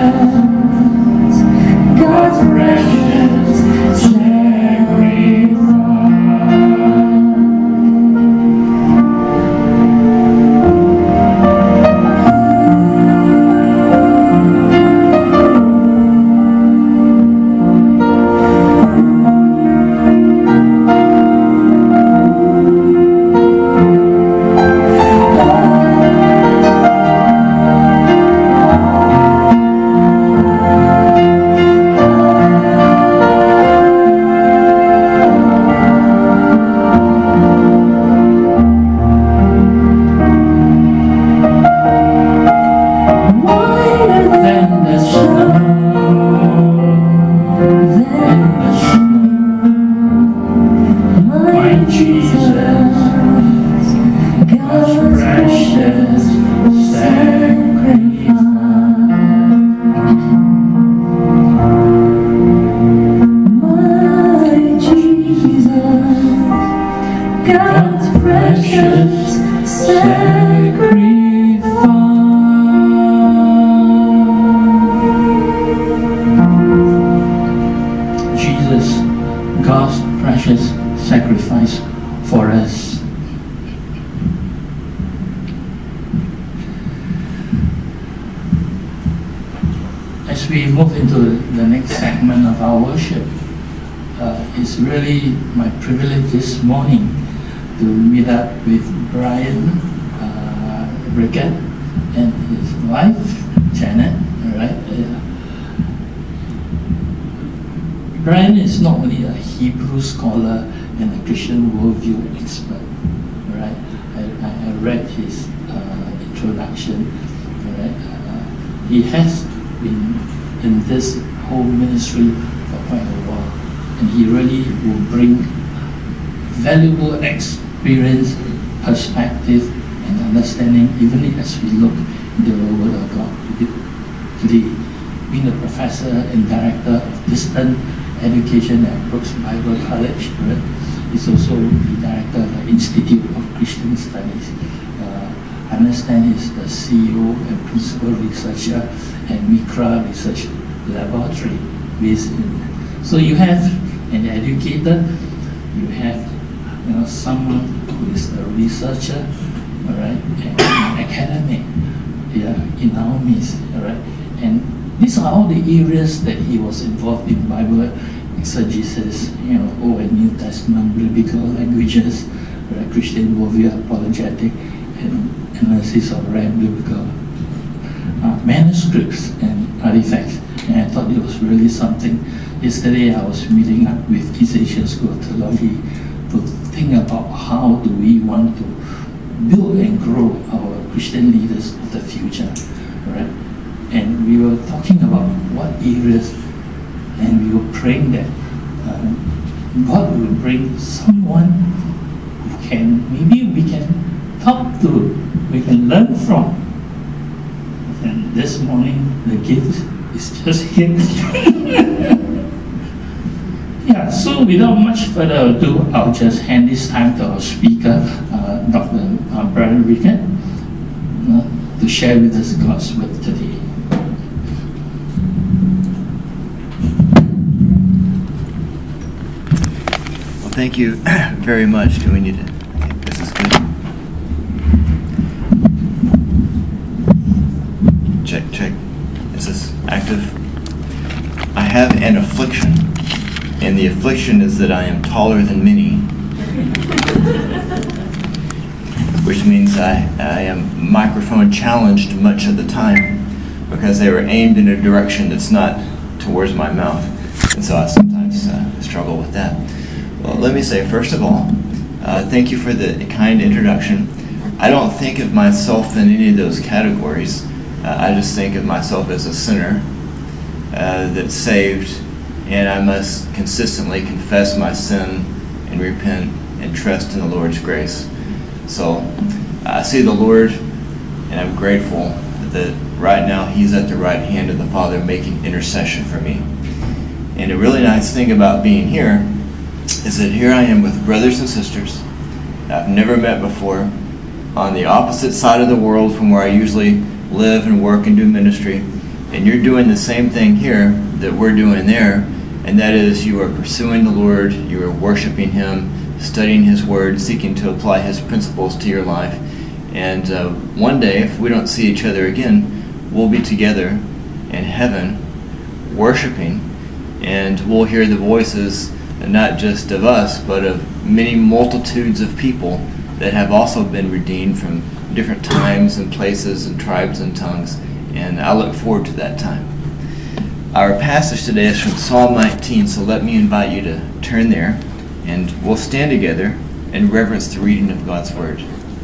God's precious sacrifice. Sacrifice for us. As we move into the next segment of our worship, it's really my privilege this morning to meet up with Brian Rickett and his wife Janet. Brian is not only a Hebrew scholar and a Christian worldview expert, right? I read his introduction, right? He has been in this whole ministry for quite a while, and he really will bring valuable experience, perspective, and understanding, even as we look into the Word of God today. Being a professor and director of distance education at Brooks Bible College, right? He's also the director of the Institute of Christian Studies. I understand he's the CEO and principal researcher at Mikra Research Laboratory based in. So you have an educator, you have someone who is a researcher, all right, and an academic, in our midst, all right, and these are all the areas that he was involved in: Bible exegesis, Old and New Testament, biblical languages, right, Christian worldview, apologetic, and analysis of rare biblical manuscripts and artifacts. And I thought it was really something. Yesterday I was meeting up with East Asian School of Theology to think about how do we want to build and grow our Christian leaders of the future, right? And we were talking about what areas, and we were praying that God will bring someone who maybe we can talk to, we can learn from. And this morning, the gift is just here. Yeah, so without much further ado, I'll just hand this time to our speaker, Dr. Brian Rickett, to share with us God's word today. Thank you very much. Do we need it? Okay, this is good. Check. Is this active? I have an affliction, and the affliction is that I am taller than many, which means I am microphone challenged much of the time because they were aimed in a direction that's not towards my mouth, and so I sometimes struggle with that. Well, let me say, first of all, thank you for the kind introduction. I don't think of myself in any of those categories. I just think of myself as a sinner that's saved, and I must consistently confess my sin and repent and trust in the Lord's grace. So I see the Lord, and I'm grateful that right now He's at the right hand of the Father making intercession for me. And a really nice thing about being here is that here I am with brothers and sisters I've never met before on the opposite side of the world from where I usually live and work and do ministry, And you're doing the same thing here that we're doing there, and that is you are pursuing the Lord, you are worshiping Him, studying His Word, seeking to apply His principles to your life. And one day, if we don't see each other again, we'll be together in heaven worshiping, and we'll hear the voices not just of us, but of many multitudes of people that have also been redeemed from different times and places and tribes and tongues. And I look forward to that time. Our passage today is from Psalm 19, so let me invite you to turn there, and we'll stand together and reverence the reading of God's Word.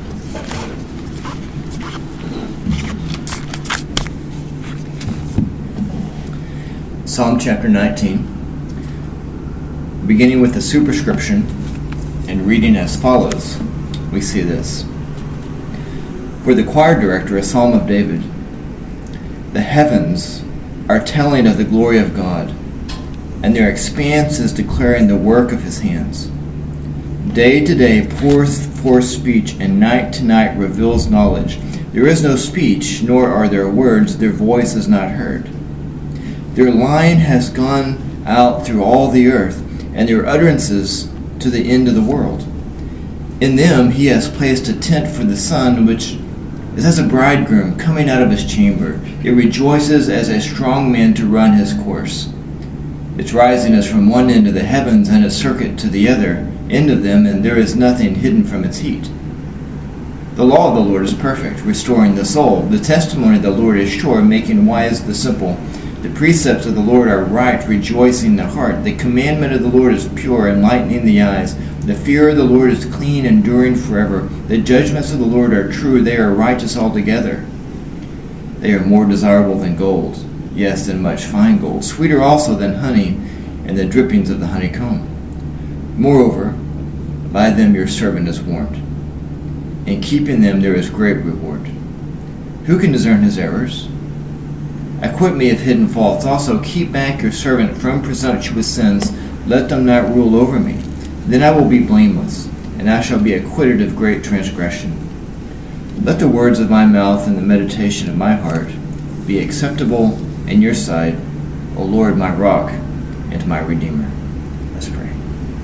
Psalm chapter 19, beginning with the superscription and reading as follows, we see this. For the choir director, a psalm of David. The heavens are telling of the glory of God, and their expanse is declaring the work of His hands. Day to day pours forth speech, and night to night reveals knowledge. There is no speech, nor are there words, their voice is not heard. Their line has gone out through all the earth, and their utterances to the end of the world. In them He has placed a tent for the sun, which is as a bridegroom coming out of his chamber. It rejoices as a strong man to run his course. Its rising is from one end of the heavens, and its circuit to the other end of them, and there is nothing hidden from its heat. The law of the Lord is perfect, restoring the soul. The testimony of the Lord is sure, making wise the simple. The precepts of the Lord are right, rejoicing the heart. The commandment of the Lord is pure, enlightening the eyes. The fear of the Lord is clean, enduring forever. The judgments of the Lord are true, they are righteous altogether. They are more desirable than gold, yes, than much fine gold, sweeter also than honey and the drippings of the honeycomb. Moreover, by them your servant is warned. In keeping them there is great reward. Who can discern his errors? Acquit me of hidden faults. Also keep back your servant from presumptuous sins. Let them not rule over me. Then I will be blameless, and I shall be acquitted of great transgression. Let the words of my mouth and the meditation of my heart be acceptable in your sight, O Lord, my rock and my redeemer. Let's pray.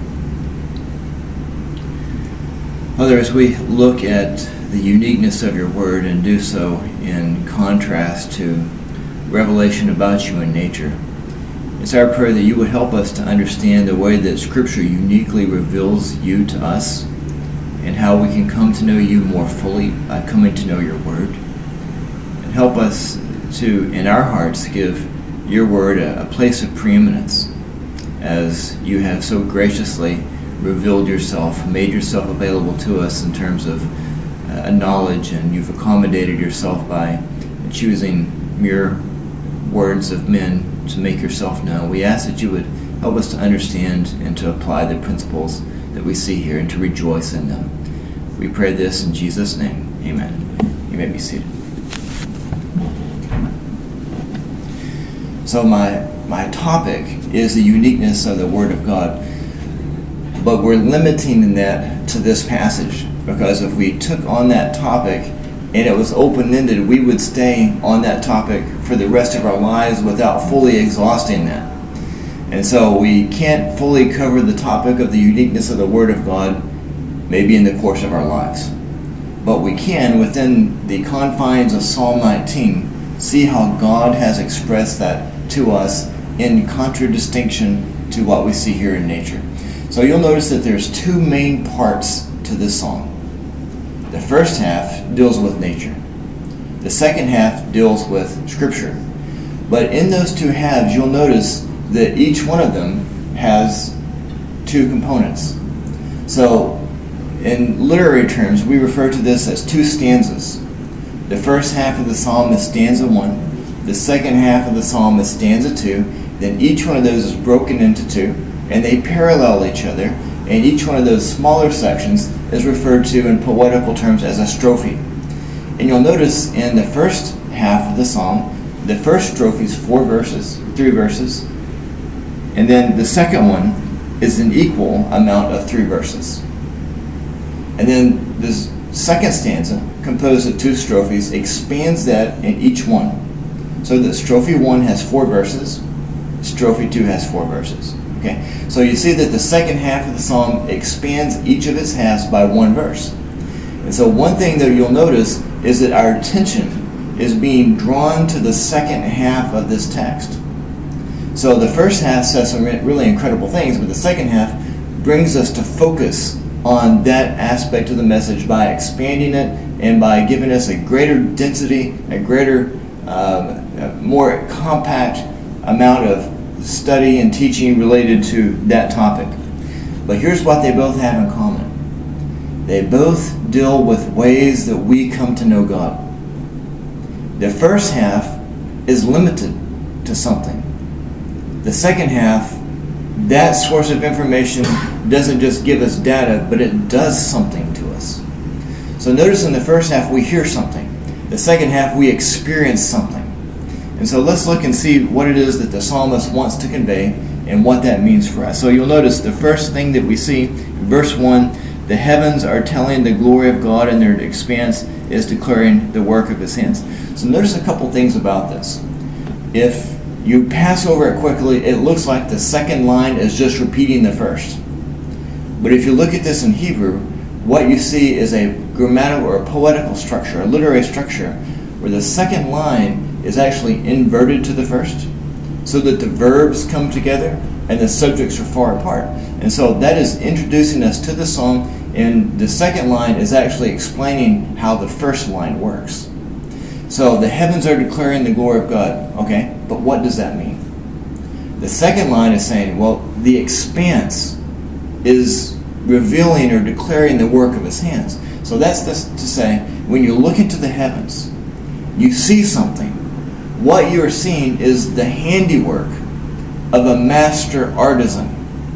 Father, as we look at the uniqueness of your word and do so in contrast to revelation about you in nature, it's our prayer that you would help us to understand the way that Scripture uniquely reveals you to us and how we can come to know you more fully by coming to know your word. And help us to, in our hearts, give your word a place of preeminence as you have so graciously revealed yourself, made yourself available to us in terms of knowledge, and you've accommodated yourself by choosing mere words of men to make yourself known. We ask that you would help us to understand and to apply the principles that we see here and to rejoice in them. We pray this in Jesus' name. Amen. You may be seated. So my topic is the uniqueness of the Word of God, but we're limiting that to this passage, because if we took on that topic and it was open-ended, we would stay on that topic for the rest of our lives without fully exhausting that. And so we can't fully cover the topic of the uniqueness of the Word of God maybe in the course of our lives. But we can, within the confines of Psalm 19, see how God has expressed that to us in contradistinction to what we see here in nature. So you'll notice that there's two main parts to this psalm. The first half deals with nature. The second half deals with Scripture. But in those two halves, you'll notice that each one of them has two components. So in literary terms, we refer to this as two stanzas. The first half of the psalm is stanza 1. The second half of the psalm is stanza 2. Then each one of those is broken into two, and they parallel each other. And each one of those smaller sections is referred to in poetical terms as a strophe. And you'll notice in the first half of the psalm, the first strophe is 3 verses. And then the second one is an equal amount of 3 verses. And then this second stanza, composed of 2 strophes, expands that in each one. so that strophe 1 has 4 verses, strophe 2 has 4 verses. Okay, so you see that the second half of the psalm expands each of its halves by 1 verse. And so one thing that you'll notice is that our attention is being drawn to the second half of this text. So the first half says some really incredible things, but the second half brings us to focus on that aspect of the message by expanding it and by giving us a greater density, a greater, more compact amount of study and teaching related to that topic. But here's what they both have in common. They both deal with ways that we come to know God. The first half is limited to something. The second half, that source of information doesn't just give us data, but it does something to us. So notice in the first half we hear something. The second half we experience something. And so let's look and see what it is that the psalmist wants to convey and what that means for us. So you'll notice the first thing that we see, verse 1, the heavens are telling the glory of God, and their expanse is declaring the work of his hands. So notice a couple things about this. If you pass over it quickly, it looks like the second line is just repeating the first. But if you look at this in Hebrew, what you see is a grammatical or a poetical structure, a literary structure, where the second line is actually inverted to the first, so that the verbs come together and the subjects are far apart. And so that is introducing us to the song, and the second line is actually explaining how the first line works. So the heavens are declaring the glory of God. Okay, but what does that mean? The second line is saying, well, the expanse is revealing or declaring the work of his hands. So that's to say, when you look into the heavens, you see something. What you are seeing is the handiwork of a master artisan.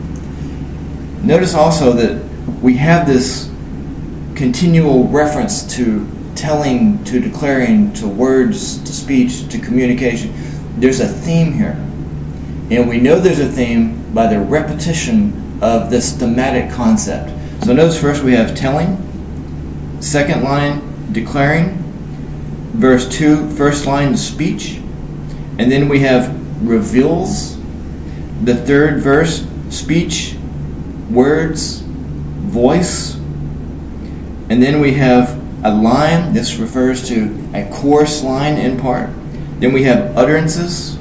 Notice also that we have this continual reference to telling, to declaring, to words, to speech, to communication. There's a theme here. And we know there's a theme by the repetition of this thematic concept. So notice first we have telling, second line declaring, verse 2, first line speech, and then we have reveals, the third verse speech, words, voice, and then we have a line. This refers to a chorus line in part. Then we have utterances,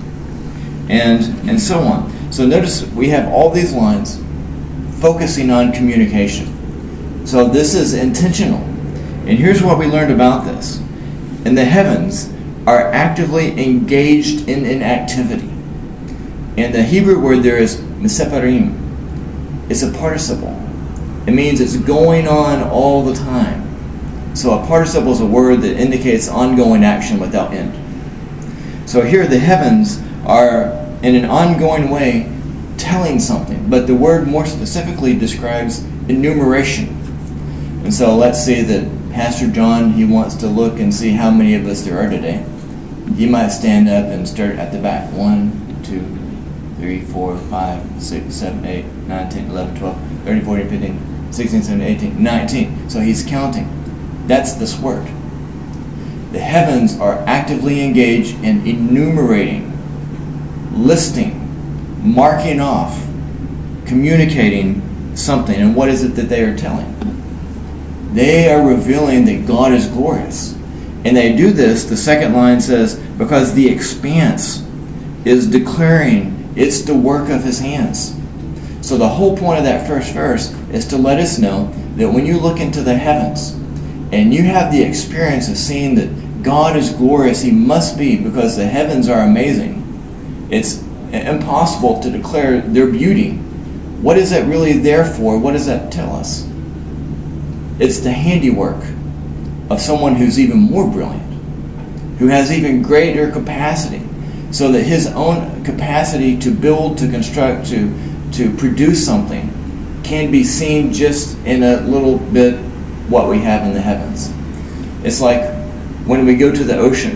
and so on. So notice we have all these lines focusing on communication. So this is intentional. And here's what we learned about this. And the heavens are actively engaged in an activity. And the Hebrew word there is meseparim. It's a participle. It means it's going on all the time. So a participle is a word that indicates ongoing action without end. So here the heavens are in an ongoing way telling something, but the word more specifically describes enumeration. And so let's say that Pastor John, he wants to look and see how many of us there are today. He might stand up and start at the back. 1, 2, 3, 4, 5, 6, 7, 8, 9, 10, 11, 12, 13, 14, 15, 16, 17, 18, 19. So he's counting. That's this word. The heavens are actively engaged in enumerating, listing, marking off, communicating something. And what is it that they are telling? They are revealing that God is glorious. And they do this, the second line says, because the expanse is declaring it's the work of his hands. So the whole point of that first verse is to let us know that when you look into the heavens and you have the experience of seeing that God is glorious, he must be, because the heavens are amazing. It's impossible to declare their beauty. What is that really there for? What does that tell us? It's the handiwork of someone who's even more brilliant, who has even greater capacity, so that his own capacity to build, to construct, to produce something can be seen just in a little bit what we have in the heavens. It's like when we go to the ocean.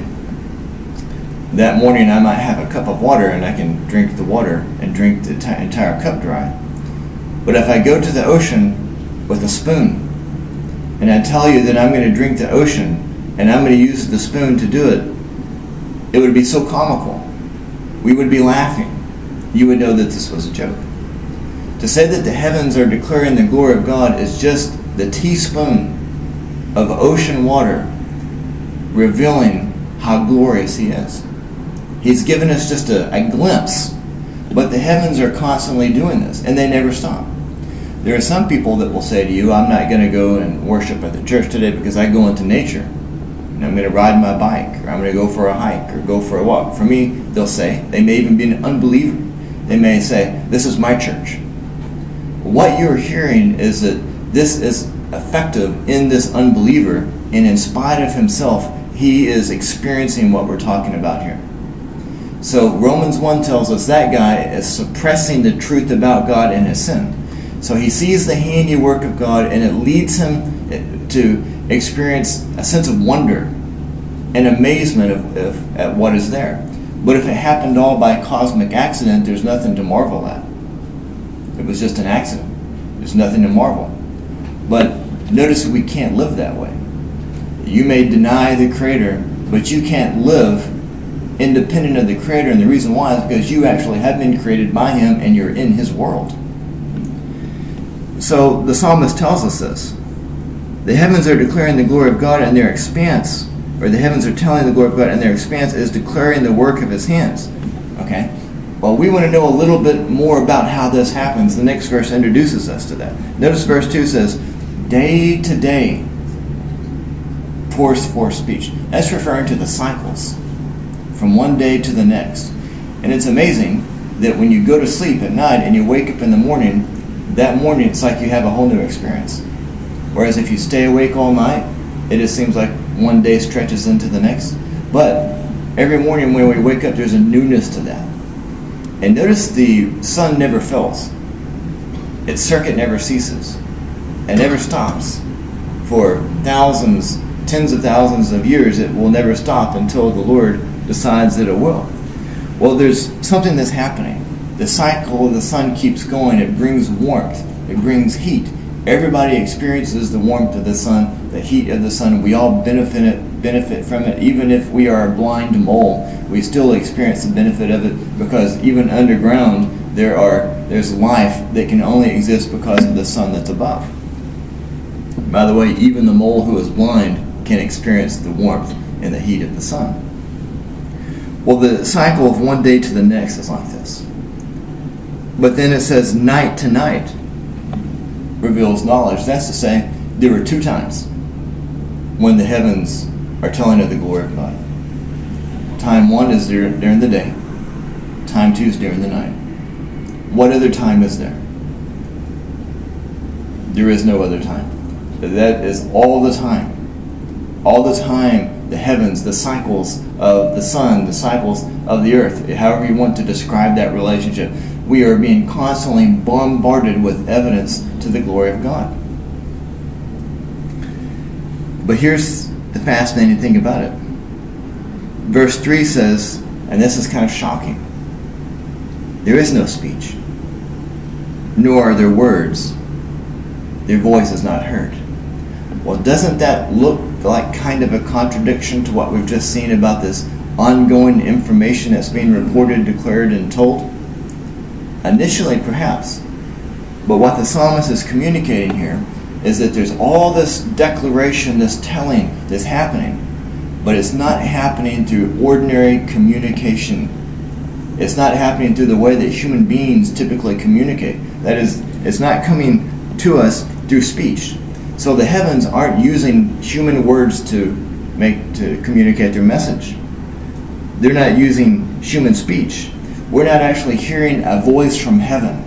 That morning I might have a cup of water and I can drink the water and drink the entire cup dry. But if I go to the ocean with a spoon and I tell you that I'm going to drink the ocean and I'm going to use the spoon to do it, it would be so comical. We would be laughing. You would know that this was a joke. To say that the heavens are declaring the glory of God is just the teaspoon of ocean water revealing how glorious He is. He's given us just a glimpse, but the heavens are constantly doing this, and they never stop. There are some people that will say to you, I'm not going to go and worship at the church today because I go into nature. And I'm going to ride my bike, or I'm going to go for a hike, or go for a walk. For me, they'll say, they may even be an unbeliever. They may say, this is my church. What you're hearing is that this is effective in this unbeliever, and in spite of himself, he is experiencing what we're talking about here. So Romans 1 tells us that guy is suppressing the truth about God and his sin. So he sees the handiwork of God, and it leads him to experience a sense of wonder and amazement at what is there. But if it happened all by cosmic accident, there's nothing to marvel at. It was just an accident. There's nothing to marvel. But notice we can't live that way. You may deny the Creator, but you can't live independent of the Creator, and the reason why is because you actually have been created by Him and you're in His world. So the psalmist tells us this. The heavens are declaring the glory of God, and their expanse, or the heavens are telling the glory of God, and their expanse is declaring the work of His hands. Okay? Well, we want to know a little bit more about how this happens. The next verse introduces us to that. Notice verse 2 says, day to day pours forth speech. That's referring to the cycles from one day to the next. And it's amazing that when you go to sleep at night and you wake up in the morning, that morning it's like you have a whole new experience. Whereas if you stay awake all night, it just seems like one day stretches into the next. But every morning when we wake up, there's a newness to that. And notice the sun never fails. Its circuit never ceases. It never stops. For thousands, tens of thousands of years, it will never stop until the Lord decides that it will. Well, there's something that's happening. The cycle of the sun keeps going. It brings warmth. It brings heat. Everybody experiences the warmth of the sun, the heat of the sun. We all benefit from it. Even if we are a blind mole, we still experience the benefit of it, because even underground there's life that can only exist because of the sun that's above. By the way, even the mole who is blind can experience the warmth and the heat of the sun. Well, the cycle of one day to the next is like this. But then it says night to night reveals knowledge. That's to say, there were two times when the heavens are telling of the glory of God. Time one is during the day. Time two is during the night. What other time is there? There is no other time. That is all the time. All the time, the heavens, the cycles of the sun, the cycles of the earth, however you want to describe that relationship, we are being constantly bombarded with evidence to the glory of God. But here's the fascinating thing about it. Verse 3 says, and this is kind of shocking, there is no speech, nor are there words. Their voice is not heard. Well, doesn't that look like kind of a contradiction to what we've just seen about this ongoing information that's being reported, declared, and told? Initially, perhaps. But what the psalmist is communicating here is that there's all this declaration, this telling that's happening, but it's not happening through ordinary communication. It's not happening through the way that human beings typically communicate. That is, it's not coming to us through speech. So the heavens aren't using human words to communicate their message. They're not using human speech. We're not actually hearing a voice from heaven.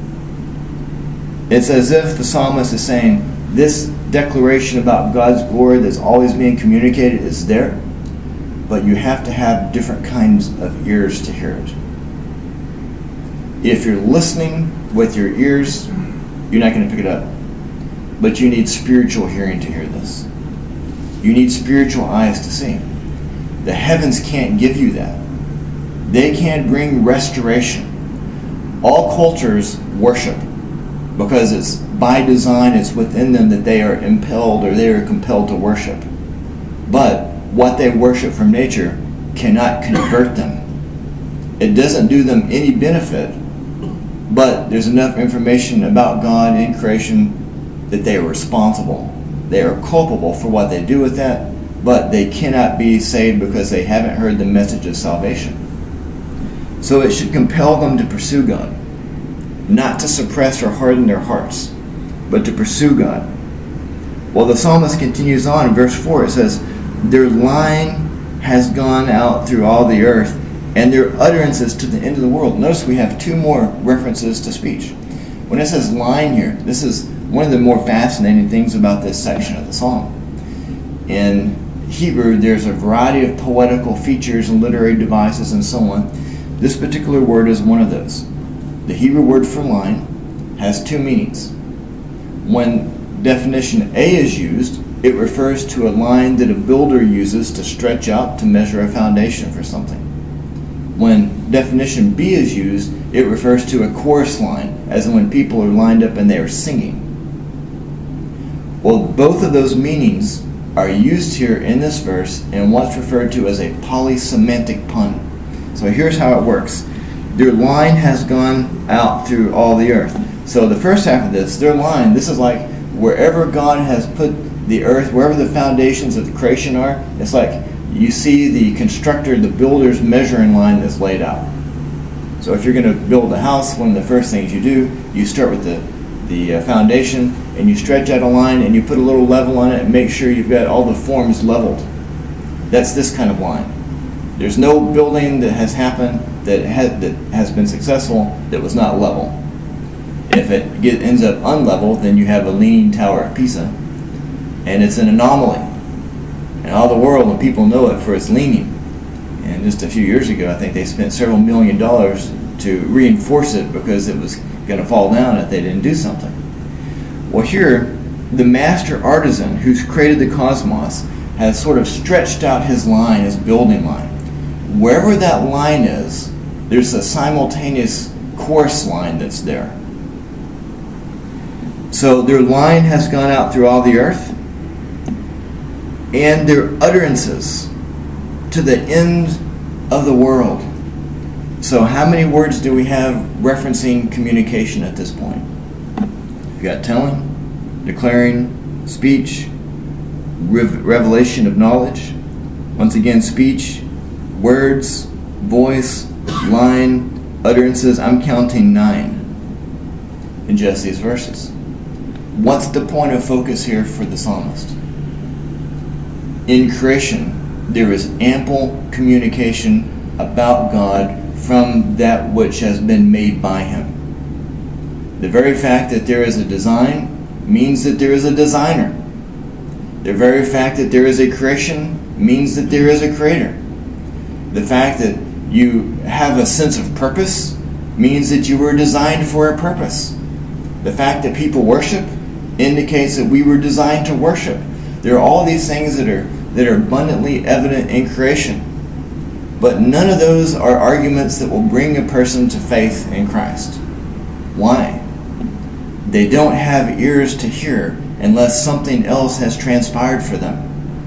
It's as if the psalmist is saying, this declaration about God's glory that's always being communicated is there, but you have to have different kinds of ears to hear it. If you're listening with your ears, you're not going to pick it up. But you need spiritual hearing to hear this. You need spiritual eyes to see. The heavens can't give you that. They can't bring restoration. All cultures worship because it's by design, it's within them that they are impelled or they are compelled to worship. But what they worship from nature cannot convert them. It doesn't do them any benefit, but there's enough information about God in creation that they are responsible. They are culpable for what they do with that, but they cannot be saved because they haven't heard the message of salvation. So it should compel them to pursue God, not to suppress or harden their hearts, but to pursue God. Well, the psalmist continues on in verse 4. It says, their line has gone out through all the earth, and their utterances to the end of the world. Notice we have two more references to speech. When it says line here, this is one of the more fascinating things about this section of the psalm. In Hebrew, there's a variety of poetical features and literary devices and so on. This particular word is one of those. The Hebrew word for line has two meanings. When definition A is used, it refers to a line that a builder uses to stretch out to measure a foundation for something. When definition B is used, it refers to a chorus line, as in when people are lined up and they are singing. Well, both of those meanings are used here in this verse in what's referred to as a polysemantic pun. So here's how it works. Their line has gone out through all the earth. So the first half of this, their line, this is like wherever God has put the earth, wherever the foundations of the creation are, it's like you see the constructor, the builder's measuring line that's laid out. So if you're going to build a house, one of the first things you do, you start with the foundation, and you stretch out a line, and you put a little level on it, and make sure you've got all the forms leveled. That's this kind of line. There's no building that has happened that has been successful that was not level. If it ends up unlevel, then you have a leaning Tower of Pisa, and it's an anomaly. And all the world, and people know it for its leaning. And just a few years ago, I think they spent several $1 million to reinforce it because it was going to fall down if they didn't do something. Well, here, the master artisan who's created the cosmos has sort of stretched out his line, his building line. Wherever that line is, there's a simultaneous chorus line that's there. So their line has gone out through all the earth, and their utterances to the end of the world. So how many words do we have referencing communication at this point? We've got telling, declaring, speech, revelation of knowledge. Once again, speech, words, voice, line, utterances. I'm counting 9 in just these verses. What's the point of focus here for the psalmist? In creation, there is ample communication about God from that which has been made by Him. The very fact that there is a design means that there is a designer. The very fact that there is a creation means that there is a creator. The fact that you have a sense of purpose means that you were designed for a purpose. The fact that people worship indicates that we were designed to worship. There are all these things that are abundantly evident in creation. But none of those are arguments that will bring a person to faith in Christ. Why? They don't have ears to hear unless something else has transpired for them.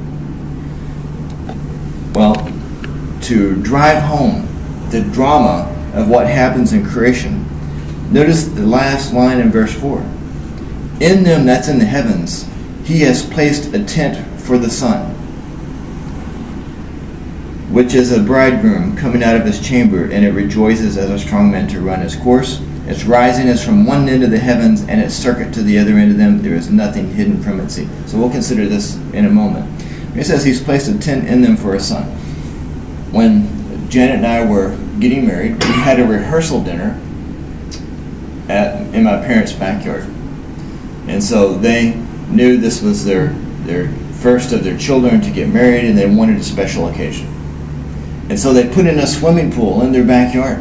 Well, to drive home the drama of what happens in creation, notice the last line in verse 4. In them, that's in the heavens, He has placed a tent for the sun, which is a bridegroom coming out of his chamber, and it rejoices as a strong man to run his course. Its rising is from one end of the heavens, and its circuit to the other end of them. There is nothing hidden from its sea. So we'll consider this in a moment. It says He's placed a tent in them for a sun. When Janet and I were getting married, we had a rehearsal dinner in my parents' backyard. And so they knew this was their first of their children to get married, and they wanted a special occasion. And so they put in a swimming pool in their backyard.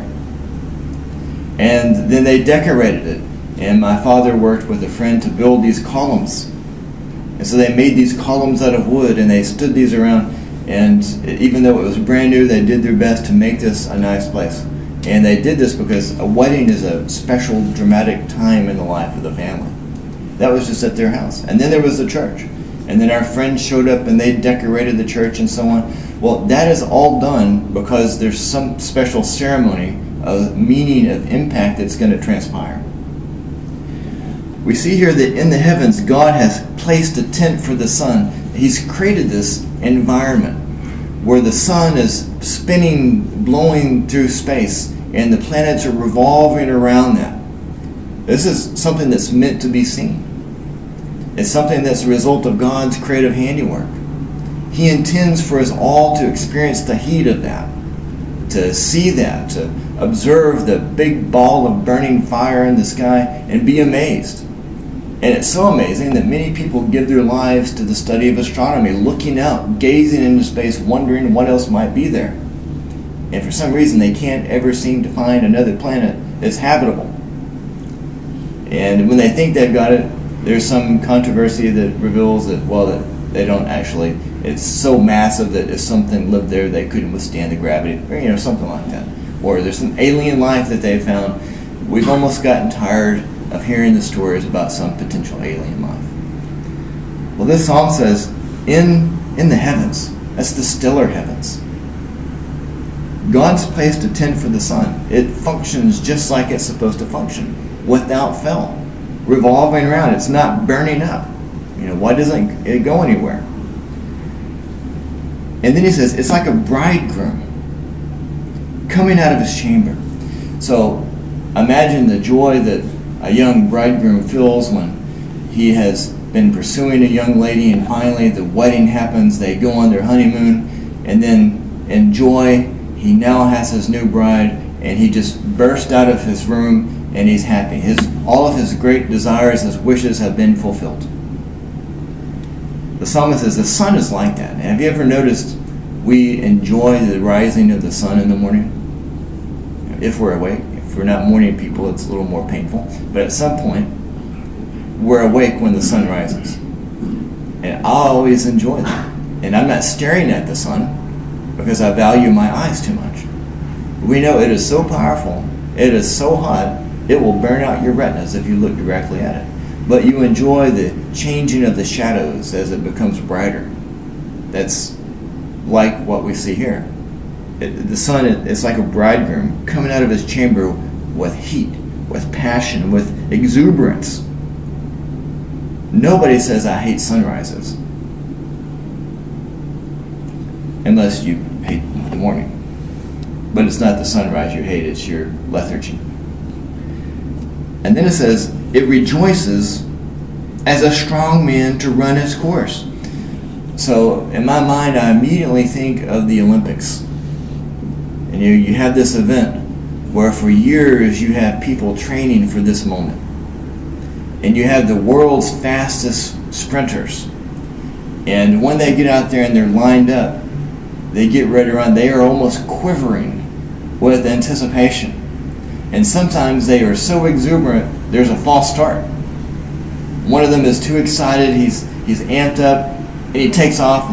And then they decorated it. And my father worked with a friend to build these columns. And so they made these columns out of wood, and they stood these around. And even though it was brand new, they did their best to make this a nice place. And they did this because a wedding is a special, dramatic time in the life of the family. That was just at their house. And then there was the church. And then our friends showed up, and they decorated the church and so on. Well, that is all done because there's some special ceremony of meaning of impact that's going to transpire. We see here that in the heavens, God has placed a tent for the sun. He's created this environment where the sun is spinning, blowing through space, and the planets are revolving around that. This is something that's meant to be seen. It's something that's a result of God's creative handiwork. He intends for us all to experience the heat of that, to see that, to observe the big ball of burning fire in the sky and be amazed. And it's so amazing that many people give their lives to the study of astronomy, looking out, gazing into space, wondering what else might be there. And for some reason, they can't ever seem to find another planet that's habitable. And when they think they've got it, there's some controversy that reveals that, well, that they don't actually. It's so massive that if something lived there, they couldn't withstand the gravity, or something like that. Or there's some alien life that they've found. We've almost gotten tired of hearing the stories about some potential alien life. Well, this psalm says, in the heavens, that's the stellar heavens, God's placed a tent for the sun. It functions just like it's supposed to function, without fail, revolving around. It's not burning up. Why doesn't it go anywhere? And then he says, it's like a bridegroom coming out of his chamber. So imagine the joy that a young bridegroom feels when he has been pursuing a young lady and finally the wedding happens, they go on their honeymoon, and then in joy, he now has his new bride, and he just bursts out of his room and he's happy. All of his great desires, his wishes have been fulfilled. The psalmist says the sun is like that. And have you ever noticed we enjoy the rising of the sun in the morning? If we're awake. If we're not morning people, it's a little more painful. But at some point, we're awake when the sun rises. And I always enjoy that. And I'm not staring at the sun because I value my eyes too much. We know it is so powerful, it is so hot, it will burn out your retinas if you look directly at it. But you enjoy the changing of the shadows as it becomes brighter. That's like what we see here. The sun is like a bridegroom coming out of his chamber with heat, with passion, with exuberance. Nobody says, I hate sunrises. Unless you hate the morning. But it's not the sunrise you hate, it's your lethargy. And then it says, it rejoices as a strong man to run his course. So in my mind, I immediately think of the Olympics. And you have this event where for years you have people training for this moment. And you have the world's fastest sprinters. And when they get out there and they're lined up, they get ready to run, they are almost quivering with anticipation. And sometimes they are so exuberant, there's a false start. One of them is too excited, he's amped up, and he takes off,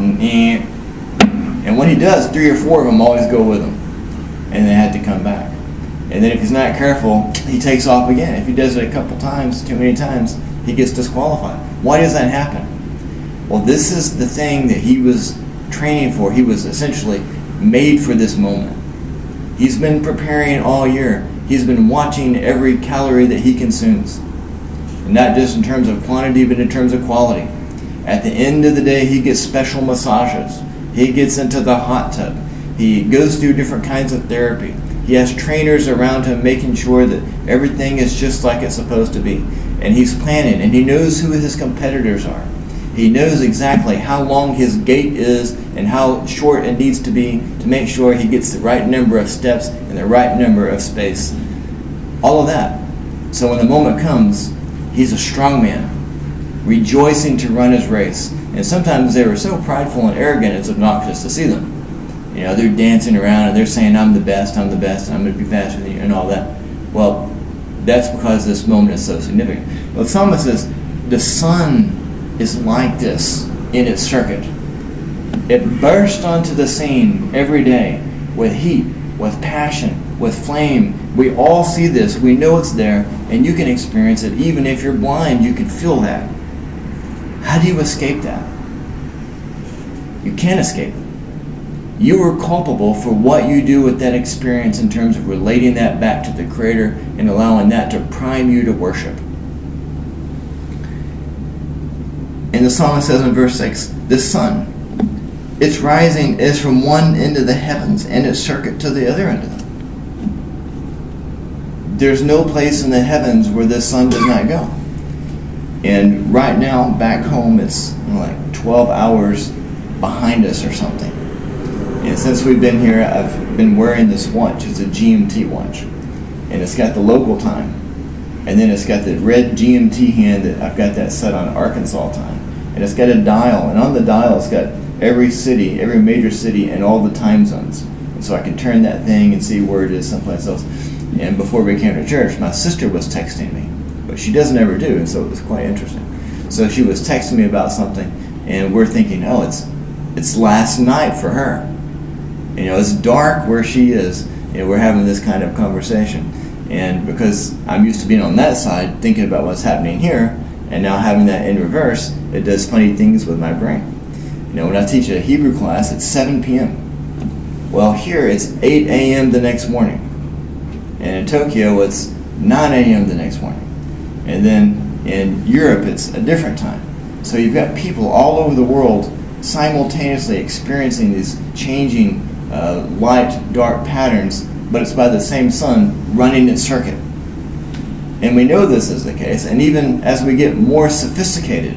and when he does, 3 or 4 of them always go with him. And they had to come back. And then if he's not careful, he takes off again. If he does it a couple times, too many times, he gets disqualified. Why does that happen? Well, this is the thing that he was training for. He was essentially made for this moment. He's been preparing all year. He's been watching every calorie that he consumes. And not just in terms of quantity, but in terms of quality. At the end of the day, he gets special massages. He gets into the hot tub. He goes through different kinds of therapy. He has trainers around him making sure that everything is just like it's supposed to be. And he's planning, and he knows who his competitors are. He knows exactly how long his gait is and how short it needs to be to make sure he gets the right number of steps and the right number of space. All of that. So when the moment comes, he's a strong man, rejoicing to run his race. And sometimes they were so prideful and arrogant, it's obnoxious to see them. They're dancing around and they're saying, I'm the best, I'm going to be faster than you, and all that. Well, that's because this moment is so significant. Well, the psalmist says, the sun is like this in its circuit. It bursts onto the scene every day with heat, with passion, with flame. We all see this. We know it's there, and you can experience it. Even if you're blind, you can feel that. How do you escape that? You can't escape it. you are culpable for what you do with that experience in terms of relating that back to the Creator and allowing that to prime you to worship. And the psalmist says in verse 6, the sun, its rising is from one end of the heavens and its circuit to the other end of them. There's no place in the heavens where the sun does not go. And right now, back home, it's like 12 hours behind us or something. And since we've been here, I've been wearing this watch. It's a GMT watch. And it's got the local time. And then it's got the red GMT hand that I've got that set on Arkansas time. And it's got a dial. And on the dial, it's got every city, every major city, and all the time zones. And so I can turn that thing and see where it is someplace else. And before we came to church, my sister was texting me. But she doesn't ever do, and so it was quite interesting. So she was texting me about something, and we're thinking, oh, it's last night for her. You know, it's dark where she is, and we're having this kind of conversation. And because I'm used to being on that side, thinking about what's happening here, and now having that in reverse, it does funny things with my brain. You know, when I teach a Hebrew class, it's 7 p.m. Well, here it's 8 a.m. the next morning. And in Tokyo, it's 9 a.m. the next morning. And then in Europe, it's a different time. So you've got people all over the world simultaneously experiencing these changing light-dark patterns, but it's by the same sun running its circuit. And we know this is the case, and even as we get more sophisticated,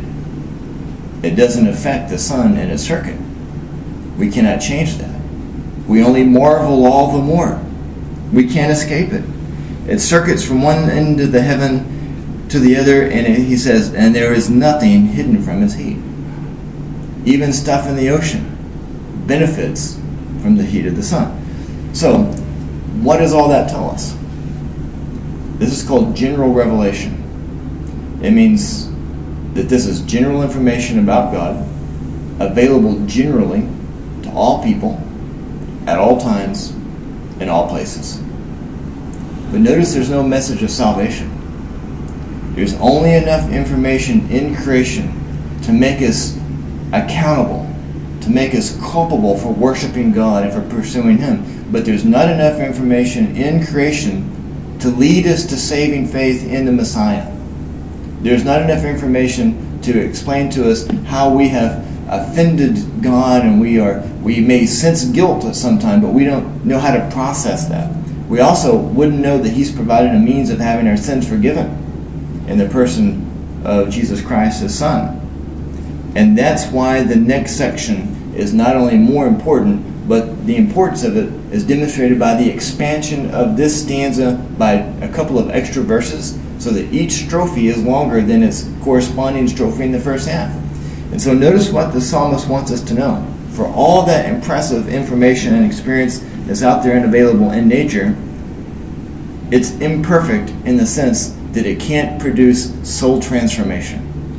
it doesn't affect the sun and its circuit. We cannot change that. We only marvel all the more. We can't escape it. It circuits from one end of the heaven to the other, and he says, and there is nothing hidden from his heat. Even stuff in the ocean benefits from the heat of the sun. So, what does all that tell us? This is called general revelation. It means that this is general information about God, available generally to all people, at all times, in all places. But notice there's no message of salvation. There's only enough information in creation to make us accountable, to make us culpable for worshiping God and for pursuing Him. But there's not enough information in creation to lead us to saving faith in the Messiah. There's not enough information to explain to us how we have offended God, and we may sense guilt at some time, but we don't know how to process that. We also wouldn't know that He's provided a means of having our sins forgiven in the person of Jesus Christ, His Son. And that's why the next section is not only more important, but the importance of it is demonstrated by the expansion of this stanza by a couple of extra verses, so that each strophe is longer than its corresponding strophe in the first half. And so notice what the psalmist wants us to know. For all that impressive information and experience that's out there and available in nature, it's imperfect in the sense that it can't produce soul transformation.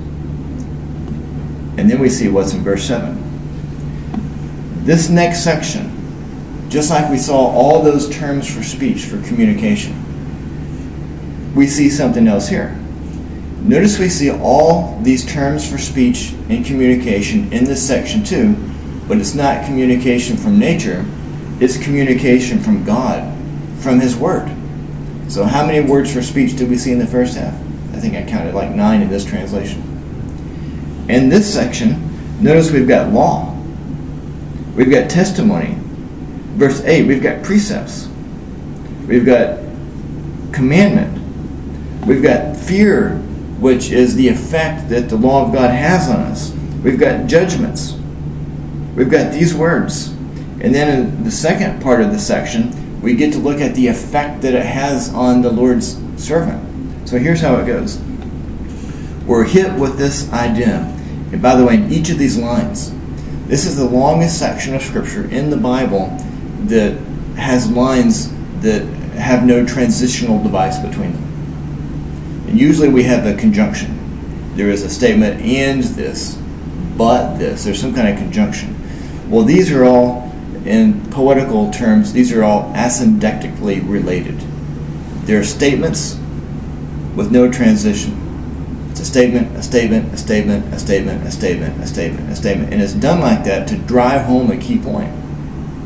And then we see what's in verse 7. This next section, just like we saw all those terms for speech, for communication, we see something else here. Notice we see all these terms for speech and communication in this section too, but it's not communication from nature, it's communication from God, from His Word. So how many words for speech did we see in the first half? I think I counted like 9 in this translation. In this section, notice we've got law. We've got testimony. Verse 8, we've got precepts. We've got commandment. We've got fear, which is the effect that the law of God has on us. We've got judgments. We've got these words. And then in the second part of the section, we get to look at the effect that it has on the Lord's servant. So here's how it goes. We're hit with this idea. And by the way, in each of these lines, this is the longest section of Scripture in the Bible that has lines that have no transitional device between them. And usually we have a conjunction. There is a statement, and this, but this. There's some kind of conjunction. Well, these are all, in poetical terms, these are all asymptotically related. They're statements with no transition. It's a statement, a statement, a statement, a statement, a statement, a statement, a statement. And it's done like that to drive home a key point.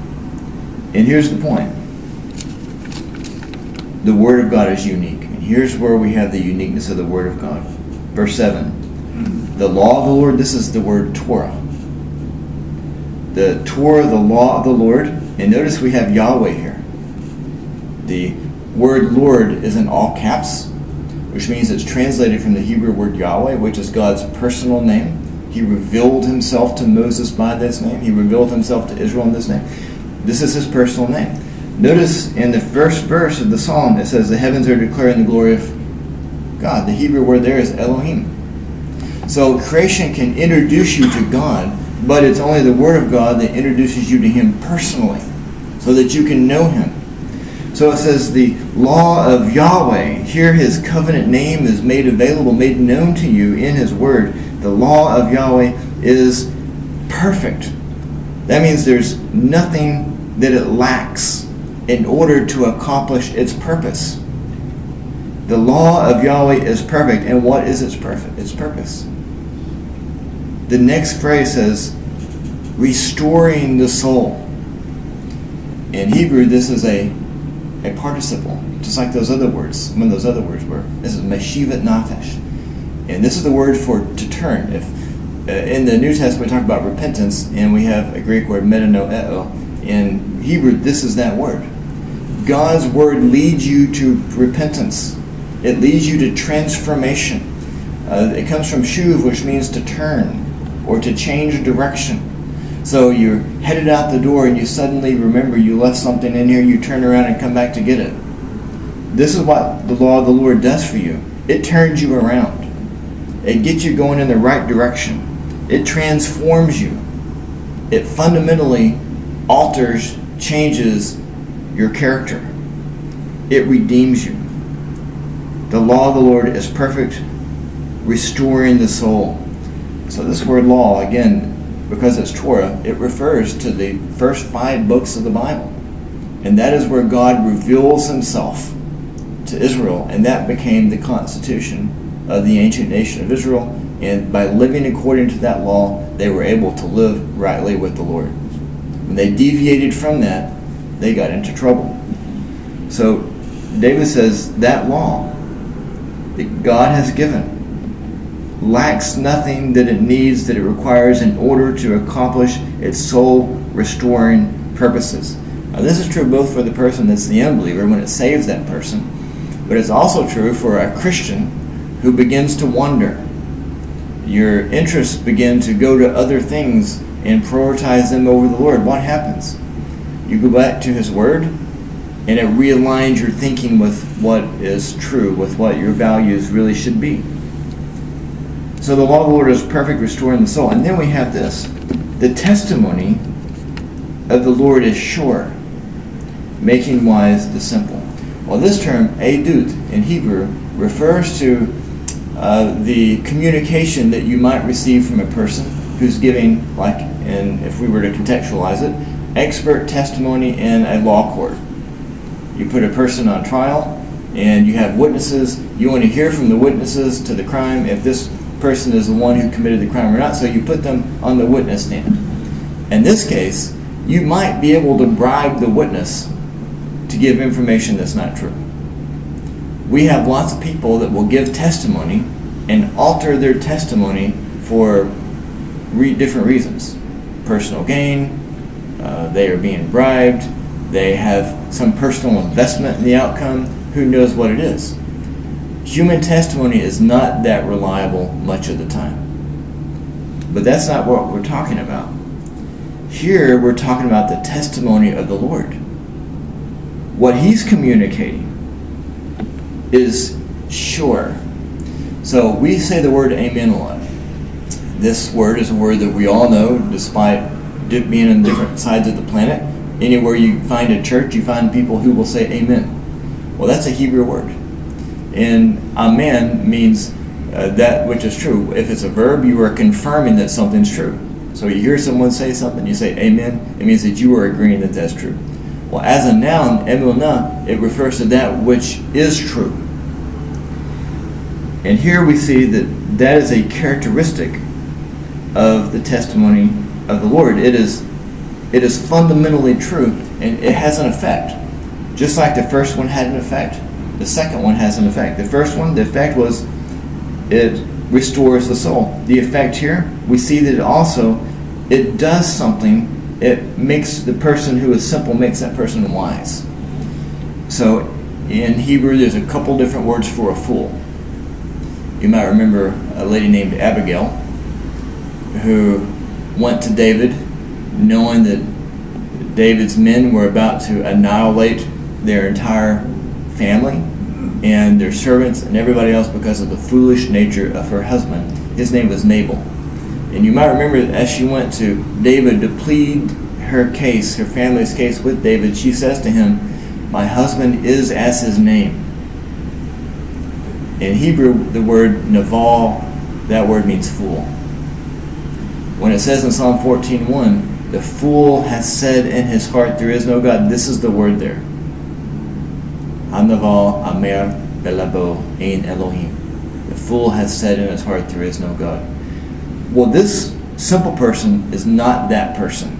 And here's the point. The Word of God is unique. And here's where we have the uniqueness of the Word of God. Verse 7. The law of the Lord, this is the word Torah. The Torah, the law of the Lord. And notice we have Yahweh here. The word Lord is in all caps, which means it's translated from the Hebrew word Yahweh, which is God's personal name. He revealed himself to Moses by this name. He revealed himself to Israel in this name. This is his personal name. Notice in the first verse of the psalm, it says, the heavens are declaring the glory of God. The Hebrew word there is Elohim. So creation can introduce you to God, but it's only the Word of God that introduces you to him personally, so that you can know him. So it says the law of Yahweh. Here his covenant name is made available, made known to you in his word. The law of Yahweh is perfect. That means there's nothing that it lacks in order to accomplish its purpose. The law of Yahweh is perfect. And what is its purpose? The next phrase says, restoring the soul. In Hebrew, this is a participle, just like those other words, when those other words were. This is meshivat nafesh. And this is the word for to turn. If in the New Testament we talk about repentance, and we have a Greek word metanoeo. In Hebrew, this is that word. God's word leads you to repentance. It leads you to transformation. It comes from shuv, which means to turn or to change direction. So you're headed out the door and you suddenly remember you left something in here, you turn around and come back to get it. This is what the law of the Lord does for you. It turns you around. It gets you going in the right direction. It transforms you. It fundamentally alters, changes your character. It redeems you. The law of the Lord is perfect, restoring the soul. So this word law, again, because it's Torah, it refers to the first 5 books of the Bible. And that is where God reveals himself to Israel, and that became the constitution of the ancient nation of Israel. And by living according to that law, they were able to live rightly with the Lord. When they deviated from that, they got into trouble. So David says that law that God has given lacks nothing that it needs, that it requires in order to accomplish its soul restoring purposes. Now, this is true both for the person that's the unbeliever when it saves that person, but it's also true for a Christian who begins to wander. Your interests begin to go to other things and prioritize them over the Lord. What happens? You go back to his word, and it realigns your thinking with what is true, with what your values really should be. So the law of the Lord is perfect, restoring the soul. And then we have this. The testimony of the Lord is sure, making wise the simple. Well, this term, edut, in Hebrew, refers to the communication that you might receive from a person who's giving, and if we were to contextualize it, expert testimony in a law court. You put a person on trial, and you have witnesses. You want to hear from the witnesses to the crime if this person is the one who committed the crime or not, so you put them on the witness stand. In this case, you might be able to bribe the witness to give information that's not true. We have lots of people that will give testimony and alter their testimony for different reasons. Personal gain, they are being bribed, they have some personal investment in the outcome, who knows what it is. Human testimony is not that reliable much of the time. But that's not what we're talking about. Here we're talking about the testimony of the Lord. What he's communicating is sure. So we say the word amen a lot. This word is a word that we all know, despite being on different sides of the planet. Anywhere you find a church, you find people who will say amen. Well, that's a Hebrew word. And amen means that which is true. If it's a verb, you are confirming that something's true. So you hear someone say something, you say amen, it means that you are agreeing that that's true. Well, as a noun, emunah, it refers to that which is true. And here we see that that is a characteristic of the testimony of the Lord. It is fundamentally true. And it has an effect. Just like the first one had an effect, the second one has an effect. The first one, the effect was it restores the soul. The effect here, we see that it does something. It makes the person who is simple, makes that person wise. So in Hebrew, there's a couple different words for a fool. You might remember a lady named Abigail who went to David knowing that David's men were about to annihilate their entire family and their servants and everybody else because of the foolish nature of her husband. His name was Nabal. And you might remember that as she went to David to plead her case, her family's case with David, she says to him, "My husband is as his name." In Hebrew, the word Naval, that word means fool. When it says in Psalm 14:1, "The fool has said in his heart, there is no God," this is the word there. Hanaval Amer Belabo Ein Elohim. The fool has said in his heart, there is no God. Well, this simple person is not that person.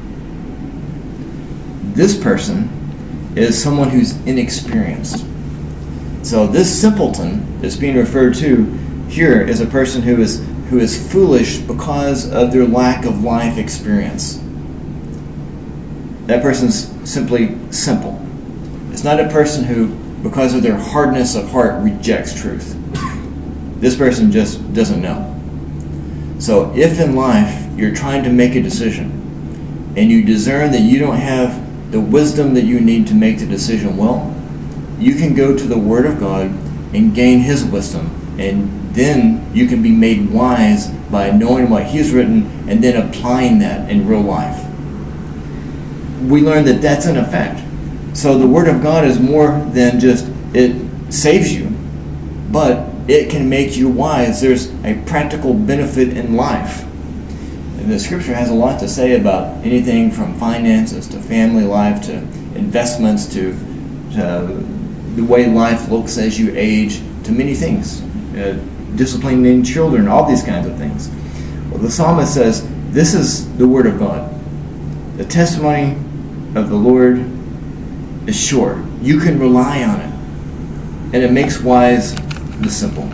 This person is someone who's inexperienced. So this simpleton that's being referred to here is a person who is foolish because of their lack of life experience. That person's simply simple. It's not a person who, because of their hardness of heart, rejects truth. This person just doesn't know. So if in life you're trying to make a decision and you discern that you don't have the wisdom that you need to make the decision well, you can go to the Word of God and gain His wisdom, and then you can be made wise by knowing what He's written and then applying that in real life. We learn that that's an effect. So the Word of God is more than just it saves you, but it can make you wise. There's a practical benefit in life. And the Scripture has a lot to say about anything from finances to family life to investments to the way life looks as you age, to many things. Disciplining children, all these kinds of things. Well, the psalmist says, this is the Word of God. The testimony of the Lord is sure. You can rely on it. And it makes wise the simple.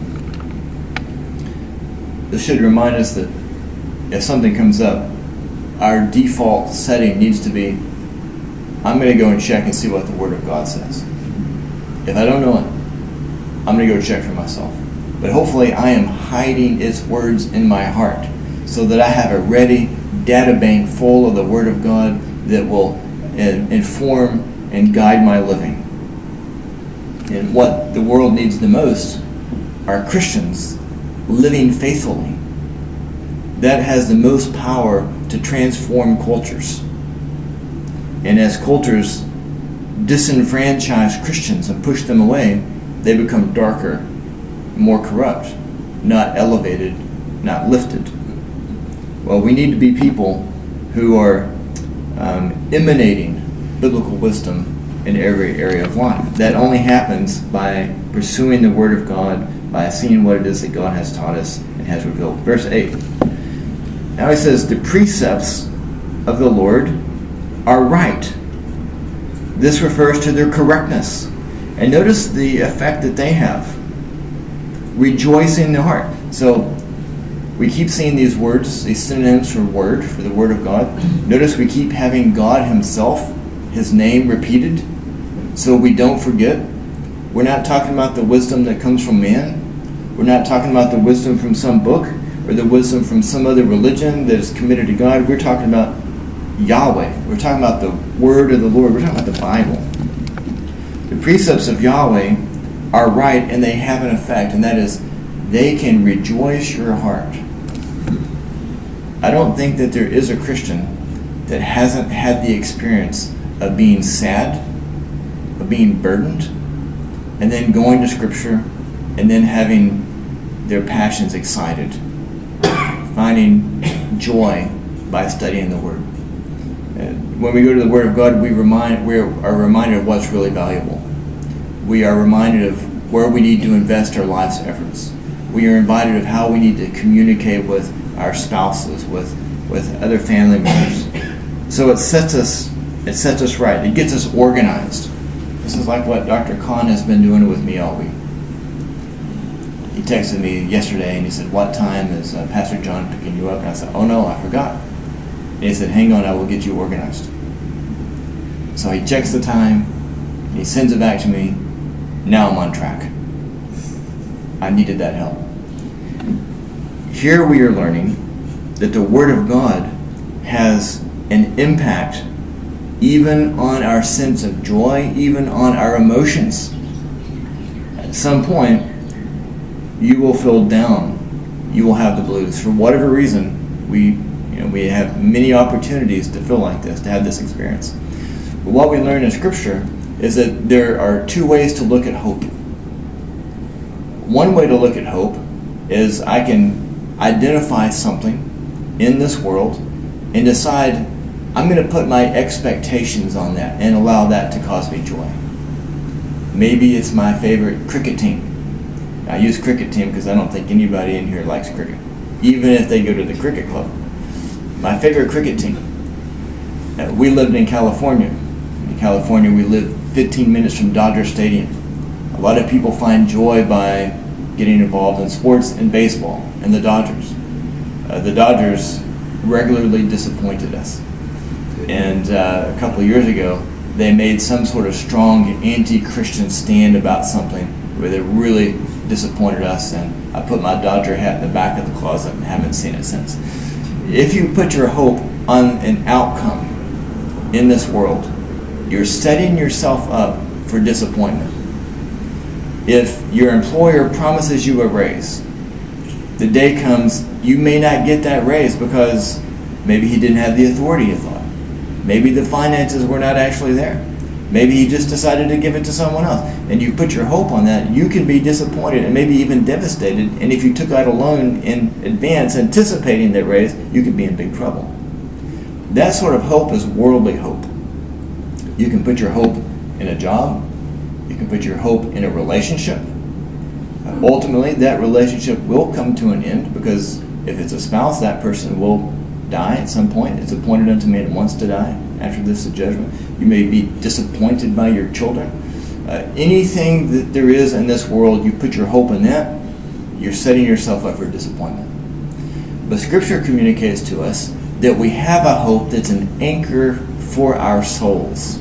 This should remind us that if something comes up, our default setting needs to be, I'm going to go and check and see what the Word of God says. If I don't know it, I'm going to go check for myself. But hopefully I am hiding its words in my heart so that I have a ready data bank full of the Word of God that will inform and guide my living. And what the world needs the most are Christians living faithfully. That has the most power to transform cultures. And as cultures disenfranchise Christians and push them away, they become darker, more corrupt, not elevated, not lifted. Well, we need to be people who are emanating biblical wisdom in every area of life. That only happens by pursuing the Word of God, by seeing what it is that God has taught us and has revealed. Verse 8. Now he says, the precepts of the Lord are right. This refers to their correctness. And notice the effect that they have. Rejoice in the heart. So we keep seeing these words, these synonyms for word, for the Word of God. Notice we keep having God Himself, His name repeated, so we don't forget. We're not talking about the wisdom that comes from man. We're not talking about the wisdom from some book or the wisdom from some other religion that is committed to God. We're talking about Yahweh. We're talking about the Word of the Lord. We're talking about the Bible. The precepts of Yahweh are right, and they have an effect, and that is they can rejoice your heart. I don't think that there is a Christian that hasn't had the experience of being sad, of being burdened, and then going to Scripture, and then having their passions excited, finding joy by studying the Word. When we go to the Word of God, we are reminded of what's really valuable. We are reminded of where we need to invest our life's efforts. We are reminded of how we need to communicate with our spouses, with other family members. So it sets us It sets us right. It gets us organized. This is like what Dr. Kahn has been doing with me all week. He texted me yesterday and he said, "What time is Pastor John picking you up?" And I said, "Oh no, I forgot." And he said, "Hang on, I will get you organized." So he checks the time, and he sends it back to me. Now I'm on track. I needed that help. Here we are learning that the Word of God has an impact even on our sense of joy, even on our emotions. At some point, you will feel down. You will have the blues. For whatever reason, we have many opportunities to feel like this, to have this experience. But what we learn in Scripture is that there are two ways to look at hope. One way to look at hope is I can identify something in this world and decide I'm going to put my expectations on that and allow that to cause me joy. Maybe it's my favorite cricket team. I use cricket team because I don't think anybody in here likes cricket, even if they go to the cricket club. My favorite cricket team. We lived in California. In California, we live 15 minutes from Dodger Stadium. A lot of people find joy by getting involved in sports and baseball and the Dodgers. The Dodgers regularly disappointed us. And a couple of years ago, they made some sort of strong anti-Christian stand about something where they really disappointed us, and I put my Dodger hat in the back of the closet and haven't seen it since. If you put your hope on an outcome in this world, you're setting yourself up for disappointment. If your employer promises you a raise, the day comes you may not get that raise because maybe he didn't have the authority you thought. Maybe the finances were not actually there. Maybe he just decided to give it to someone else. And you put your hope on that, you can be disappointed and maybe even devastated. And if you took out a loan in advance anticipating that raise, you could be in big trouble. That sort of hope is worldly hope. You can put your hope in a job. You can put your hope in a relationship. Ultimately, that relationship will come to an end because if it's a spouse, that person will die at some point. It's appointed unto man once to die. After this is judgment. You may be disappointed by your children. Anything that there is in this world, you put your hope in that, you're setting yourself up for disappointment. But Scripture communicates to us that we have a hope that's an anchor for our souls.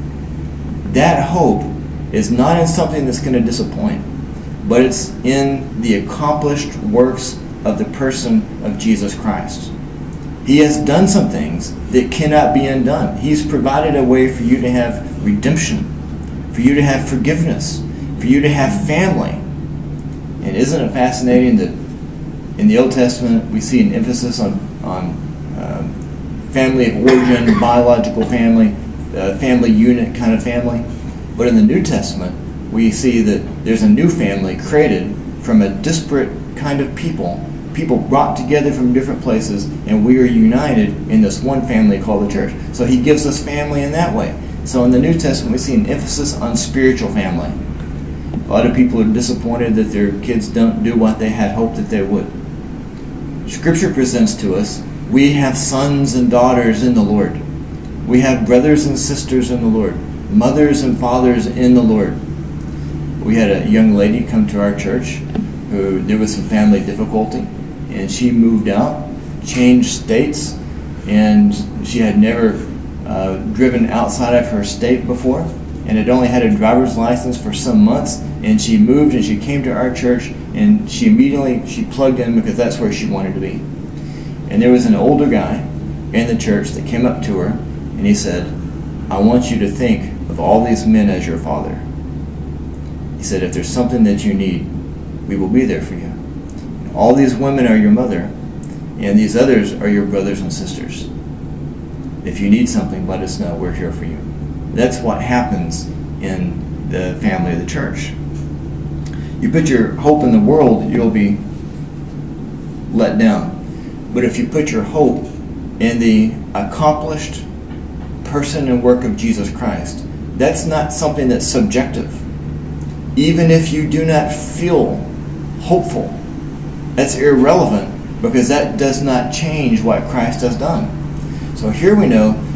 That hope is not in something that's going to disappoint, but it's in the accomplished works of the person of Jesus Christ. He has done some things that cannot be undone. He's provided a way for you to have redemption, for you to have forgiveness, for you to have family. And isn't it fascinating that in the Old Testament we see an emphasis on family of origin, biological family, family unit kind of family. But in the New Testament we see that there's a new family created from a disparate kind of people brought together from different places, and we are united in this one family called the church. So he gives us family in that way. So in the New Testament, we see an emphasis on spiritual family. A lot of people are disappointed that their kids don't do what they had hoped that they would. Scripture presents to us, we have sons and daughters in the Lord. We have brothers and sisters in the Lord, mothers and fathers in the Lord. We had a young lady come to our church who there was some family difficulty, and she moved out, changed states, and she had never driven outside of her state before, and had only had a driver's license for some months, and she moved and she came to our church, and she plugged in because that's where she wanted to be. And there was an older guy in the church that came up to her, and he said, "I want you to think of all these men as your father." He said, "If there's something that you need, we will be there for you. All these women are your mother, and these others are your brothers and sisters. If you need something, let us know. We're here for you." That's what happens in the family of the church. You put your hope in the world, you'll be let down. But if you put your hope in the accomplished person and work of Jesus Christ, that's not something that's subjective. Even if you do not feel hopeful, that's irrelevant because that does not change what Christ has done. So here we know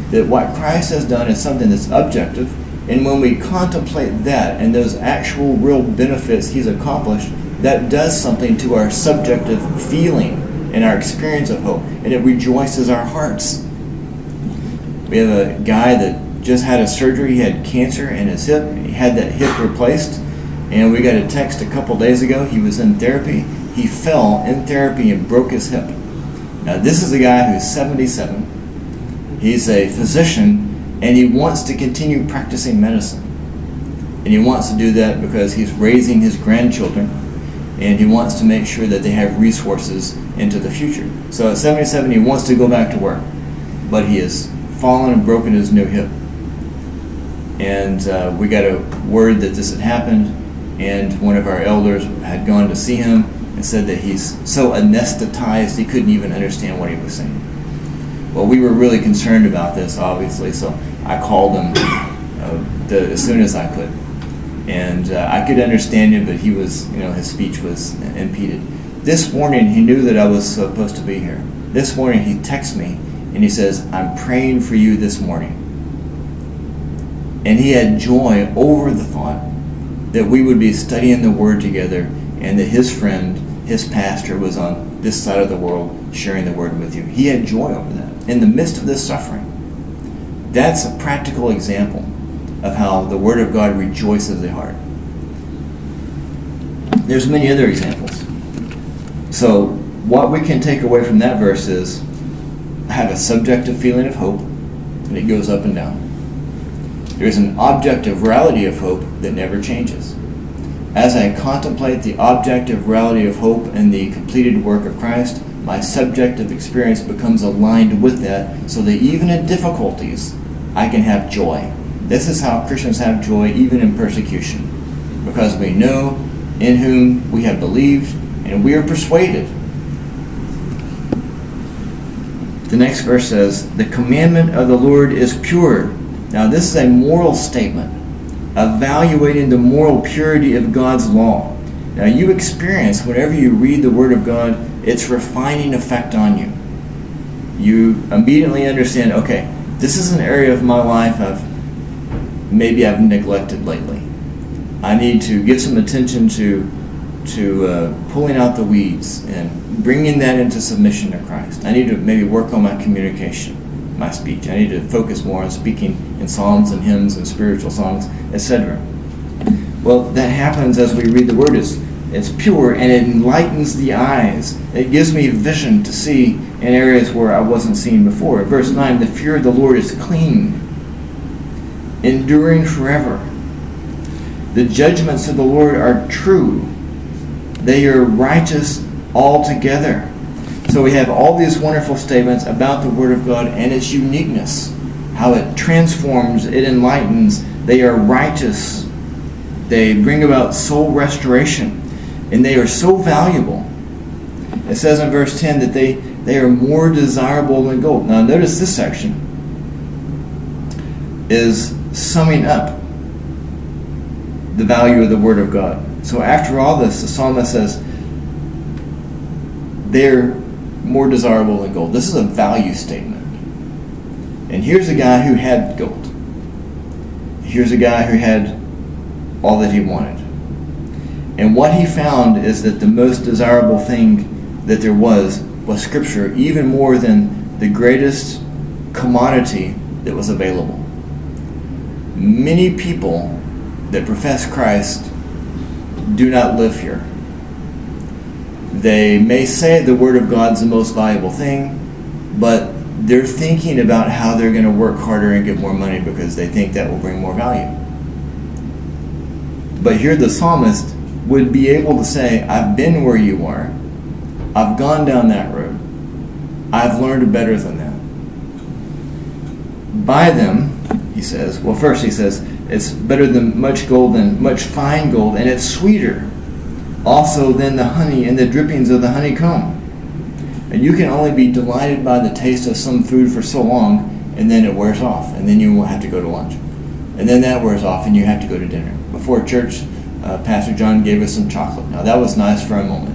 that what Christ has done is something that's objective, and when we contemplate that and those actual real benefits he's accomplished, that does something to our subjective feeling and our experience of hope, and it rejoices our hearts. We have a guy that just had a surgery. He had cancer in his hip. He had that hip replaced, and we got a text a couple days ago. He was in therapy. He fell in therapy and broke his hip. Now, this is a guy who's 77. He's a physician, and he wants to continue practicing medicine. And he wants to do that because he's raising his grandchildren, and he wants to make sure that they have resources into the future. So at 77, he wants to go back to work, but he has fallen and broken his new hip. And we got a word that this had happened, and one of our elders had gone to see him and said that he's so anesthetized he couldn't even understand what he was saying. Well, we were really concerned about this, obviously, so I called him as soon as I could. And I could understand him, but he was, his speech was impeded. This morning, he knew that I was supposed to be here. This morning, he texts me, and he says, "I'm praying for you this morning." And he had joy over the thought that we would be studying the Word together, and that his friend, his pastor, was on this side of the world sharing the Word with you. He had joy over that in the midst of this suffering. That's a practical example of how the Word of God rejoices the heart. There's many other examples. So what we can take away from that verse is, I have a subjective feeling of hope, and it goes up and down. There's an objective reality of hope that never changes. As I contemplate the objective reality of hope and the completed work of Christ, my subjective experience becomes aligned with that, so that even in difficulties, I can have joy. This is how Christians have joy even in persecution, because we know in whom we have believed, and we are persuaded. The next verse says, "The commandment of the Lord is pure." Now this is a moral statement, evaluating the moral purity of God's law. Now you experience, whenever you read the Word of God, its refining effect on you. You immediately understand, okay, this is an area of my life I've neglected lately. I need to give some attention to pulling out the weeds and bringing that into submission to Christ. I need to maybe work on my communication, my speech. I need to focus more on speaking in psalms and hymns and spiritual songs, etc. Well, that happens as we read the Word. It's pure, and it enlightens the eyes. It gives me vision to see in areas where I wasn't seeing before. Verse 9, "The fear of the Lord is clean, enduring forever. The judgments of the Lord are true. They are righteous altogether." So we have all these wonderful statements about the Word of God and its uniqueness, how it transforms, it enlightens, they are righteous, they bring about soul restoration, and they are so valuable. It says in verse 10 that they are more desirable than gold. Now notice this section is summing up the value of the Word of God. So after all this, the psalmist says, they're more desirable than gold. This is a value statement. And here's a guy who had gold. Here's a guy who had all that he wanted. And what he found is that the most desirable thing that there was Scripture, even more than the greatest commodity that was available. Many people that profess Christ do not live here. They may say the Word of God's the most valuable thing, but they're thinking about how they're going to work harder and get more money because they think that will bring more value. But here the psalmist would be able to say, I've been where you are. I've gone down that road. I've learned better than that. By them, he says, well, first he says, it's better than much gold, than much fine gold, and it's sweeter also than the honey and the drippings of the honeycomb. And you can only be delighted by the taste of some food for so long, and then it wears off, and then you will have to go to lunch. And then that wears off, and you have to go to dinner. Before church, Pastor John gave us some chocolate. Now that was nice for a moment.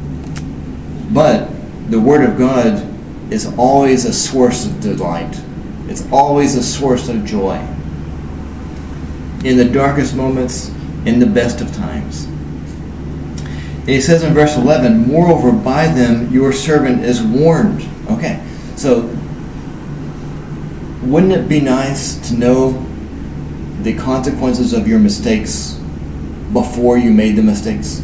But the Word of God is always a source of delight. It's always a source of joy. In the darkest moments, in the best of times. And he says in verse 11, moreover, by them your servant is warned. Okay, so wouldn't it be nice to know the consequences of your mistakes before you made the mistakes?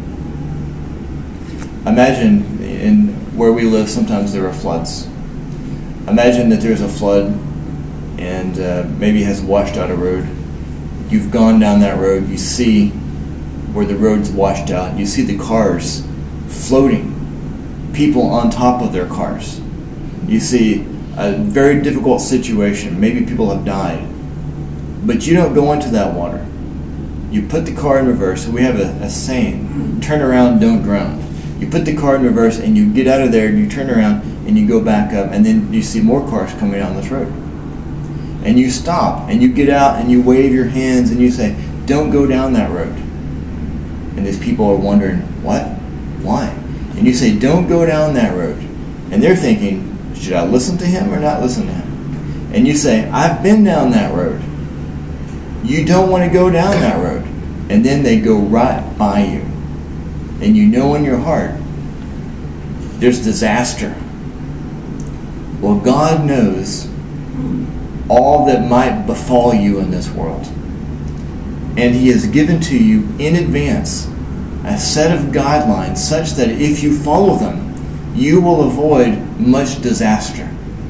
Imagine in where we live, sometimes there are floods. Imagine that there's a flood and maybe has washed out a road. You've gone down that road, you see where the road's washed out, you see the cars floating, people on top of their cars. You see a very difficult situation, maybe people have died, but you don't go into that water. You put the car in reverse. We have a saying, turn around, don't drown. You put the car in reverse and you get out of there and you turn around and you go back up, and then you see more cars coming down this road. And you stop and you get out and you wave your hands and you say, don't go down that road. And these people are wondering, what? Why? And you say, don't go down that road. And they're thinking, should I listen to him or not listen to him? And you say, I've been down that road. You don't want to go down that road. And then they go right by you. And you know in your heart, there's disaster. Well, God knows all that might befall you in this world. And he has given to you in advance a set of guidelines such that if you follow them, you will avoid much disaster.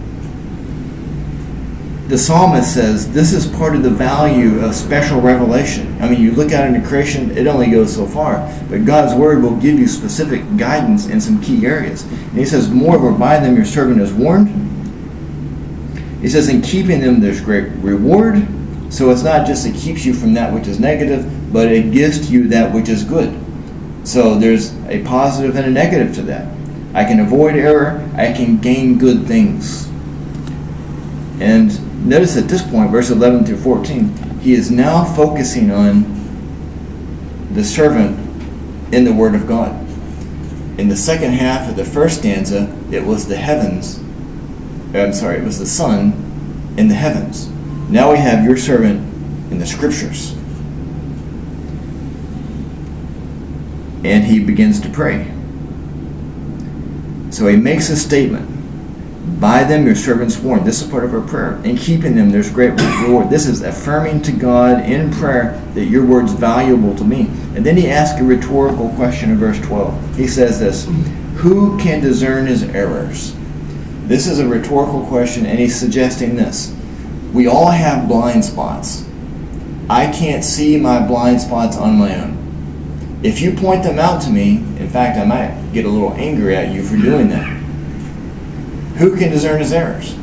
The psalmist says this is part of the value of special revelation. I mean, you look out into creation, it only goes so far. But God's word will give you specific guidance in some key areas. And he says, moreover, by them your servant is warned. He says, in keeping them there's great reward. So it's not just it keeps you from that which is negative, but it gives to you that which is good. So there's a positive and a negative to that. I can avoid error. I can gain good things. And notice at this point, verse 11 through 14, he is now focusing on the servant in the Word of God. In the second half of the first stanza, it was the heavens. It was the sun in the heavens. Now we have your servant in the Scriptures. And he begins to pray. So he makes a statement. By them your servants warned. This is part of our prayer. In keeping them there's great reward. This is affirming to God in prayer that your word's valuable to me. And then he asks a rhetorical question in verse 12. He says this, who can discern his errors? This is a rhetorical question, and he's suggesting this. We all have blind spots. I can't see my blind spots on my own. If you point them out to me, in fact, I might get a little angry at you for doing that. Who can discern his errors?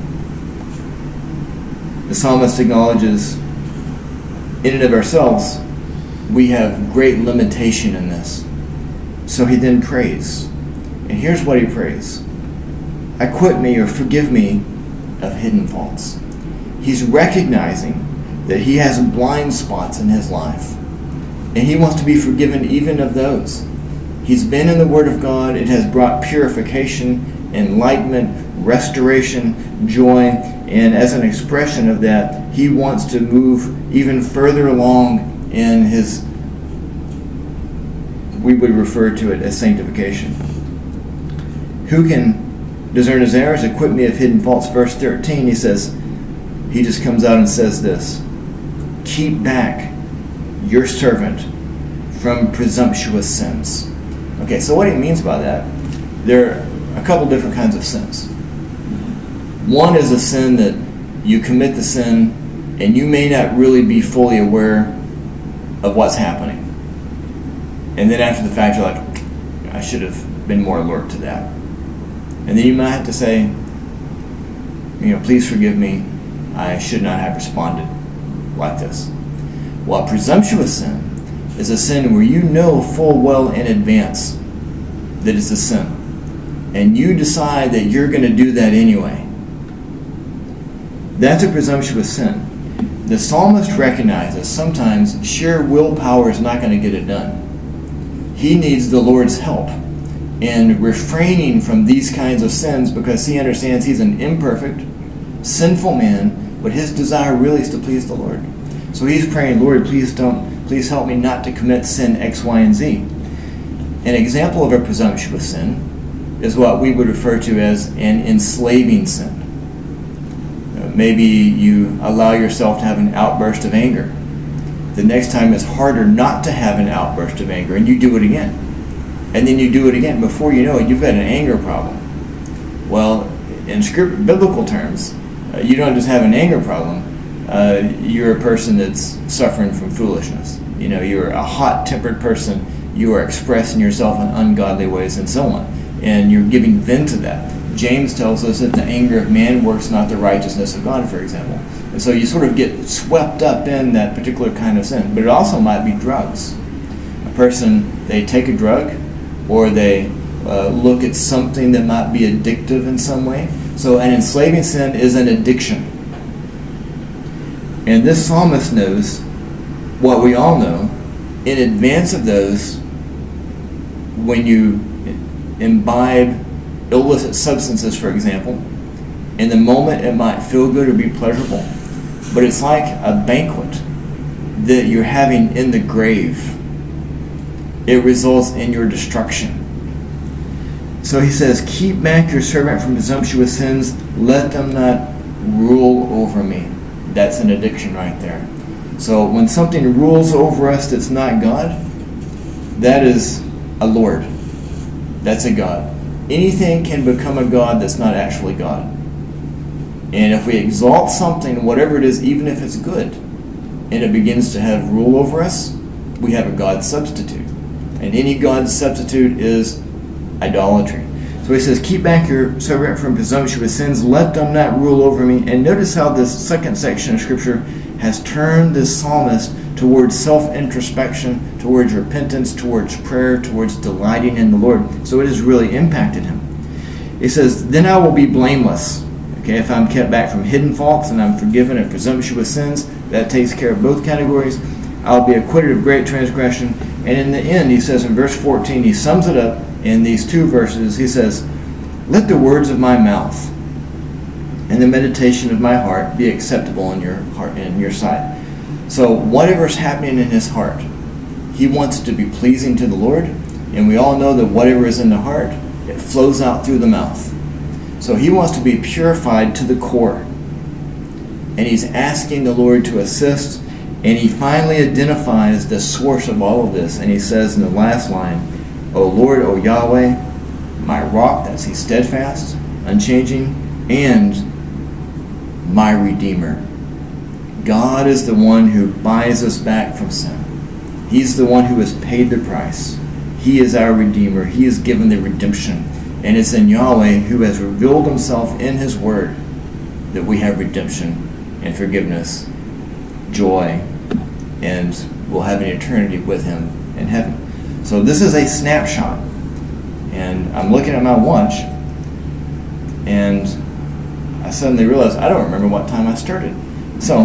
The psalmist acknowledges, in and of ourselves, we have great limitation in this. So he then prays. And here's what he prays. Acquit me or forgive me of hidden faults. He's recognizing that he has blind spots in his life. And he wants to be forgiven even of those. He's been in the Word of God. It has brought purification, enlightenment, restoration, joy. And as an expression of that, he wants to move even further along in his, we would refer to it as sanctification. Who can discern his errors? Acquit me of hidden faults. Verse 13, he says, he just comes out and says this, keep back your servant from presumptuous sins. Okay, so what he means by that, there are a couple different kinds of sins. One is a sin that you commit the sin and you may not really be fully aware of what's happening. And then after the fact, you're like, I should have been more alert to that. And then you might have to say, please forgive me. I should not have responded like this. While presumptuous sin is a sin where you know full well in advance that it's a sin. And you decide that you're going to do that anyway. That's a presumptuous sin. The psalmist recognizes sometimes sheer willpower is not going to get it done. He needs the Lord's help in refraining from these kinds of sins because he understands he's an imperfect, sinful man, but his desire really is to please the Lord. So he's praying, Lord, please help me not to commit sin X, Y, and Z. An example of a presumptuous sin is what we would refer to as an enslaving sin. Maybe you allow yourself to have an outburst of anger. The next time it's harder not to have an outburst of anger, and you do it again. And then you do it again. Before you know it, you've got an anger problem. Well, in biblical terms, you don't just have an anger problem. You're a person that's suffering from foolishness. You're a hot-tempered person. You are expressing yourself in ungodly ways and so on. And you're giving vent to that. James tells us that the anger of man works not the righteousness of God, for example. And so you sort of get swept up in that particular kind of sin. But it also might be drugs. A person, they take a drug, or they look at something that might be addictive in some way. So an enslaving sin is an addiction. And this psalmist knows what we all know. In advance of those, when you imbibe illicit substances, for example, in the moment it might feel good or be pleasurable, but it's like a banquet that you're having in the grave. It results in your destruction. So he says, keep back your servant from presumptuous sins, let them not rule over me. That's an addiction right there. So when something rules over us that's not God, that is a Lord. That's a God. Anything can become a God that's not actually God. And if we exalt something, whatever it is, even if it's good, and it begins to have rule over us, we have a God substitute. And any God substitute is idolatry. So he says, keep back your servant from presumptuous sins, let them not rule over me. And notice how this second section of Scripture has turned this psalmist towards self-introspection, towards repentance, towards prayer, towards delighting in the Lord. So it has really impacted him. He says, then I will be blameless. Okay, if I'm kept back from hidden faults and I'm forgiven of presumptuous sins, that takes care of both categories. I'll be acquitted of great transgression. And in the end, he says in verse 14, he sums it up in these two verses. He says, let the words of my mouth and the meditation of my heart be acceptable in your heart, in your sight. So whatever's happening in his heart, he wants it to be pleasing to the Lord. And we all know that whatever is in the heart, it flows out through the mouth. So he wants to be purified to the core. And he's asking the Lord to assist. And he finally identifies the source of all of this. And he says in the last line, O Lord, O Yahweh, my rock, that's he's steadfast, unchanging, and my Redeemer. God is the one who buys us back from sin. He's the one who has paid the price. He is our Redeemer. He has given the redemption. And it's in Yahweh who has revealed himself in his word that we have redemption and forgiveness, joy, and we'll have an eternity with him in heaven. So this is a snapshot. And I'm looking at my watch, and I suddenly realized I don't remember what time I started. So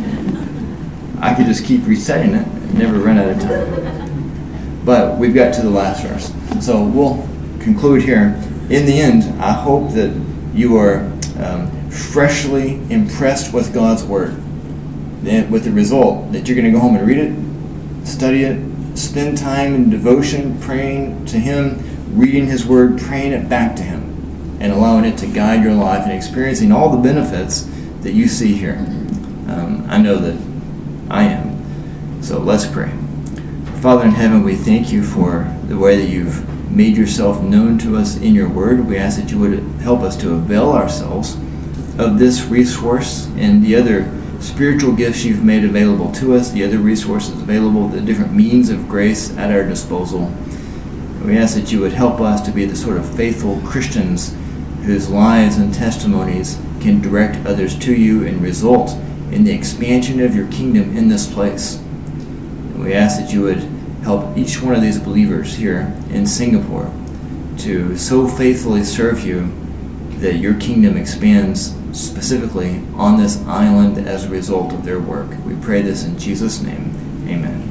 I could just keep resetting it and never run out of time. But we've got to the last verse. So we'll conclude here. In the end, I hope that you are freshly impressed with God's Word. With the result that you're going to go home and read it, study it, spend time in devotion, praying to Him, reading His Word, praying it back to Him, and allowing it to guide your life and experiencing all the benefits that you see here. I know that I am. So let's pray. Father in heaven, we thank you for the way that you've made yourself known to us in your word. We ask that you would help us to avail ourselves of this resource and the other spiritual gifts you've made available to us, the other resources available, the different means of grace at our disposal. We ask that you would help us to be the sort of faithful Christians whose lives and testimonies can direct others to you and result in the expansion of your kingdom in this place. And we ask that you would help each one of these believers here in Singapore to so faithfully serve you that your kingdom expands specifically on this island as a result of their work. We pray this in Jesus' name. Amen.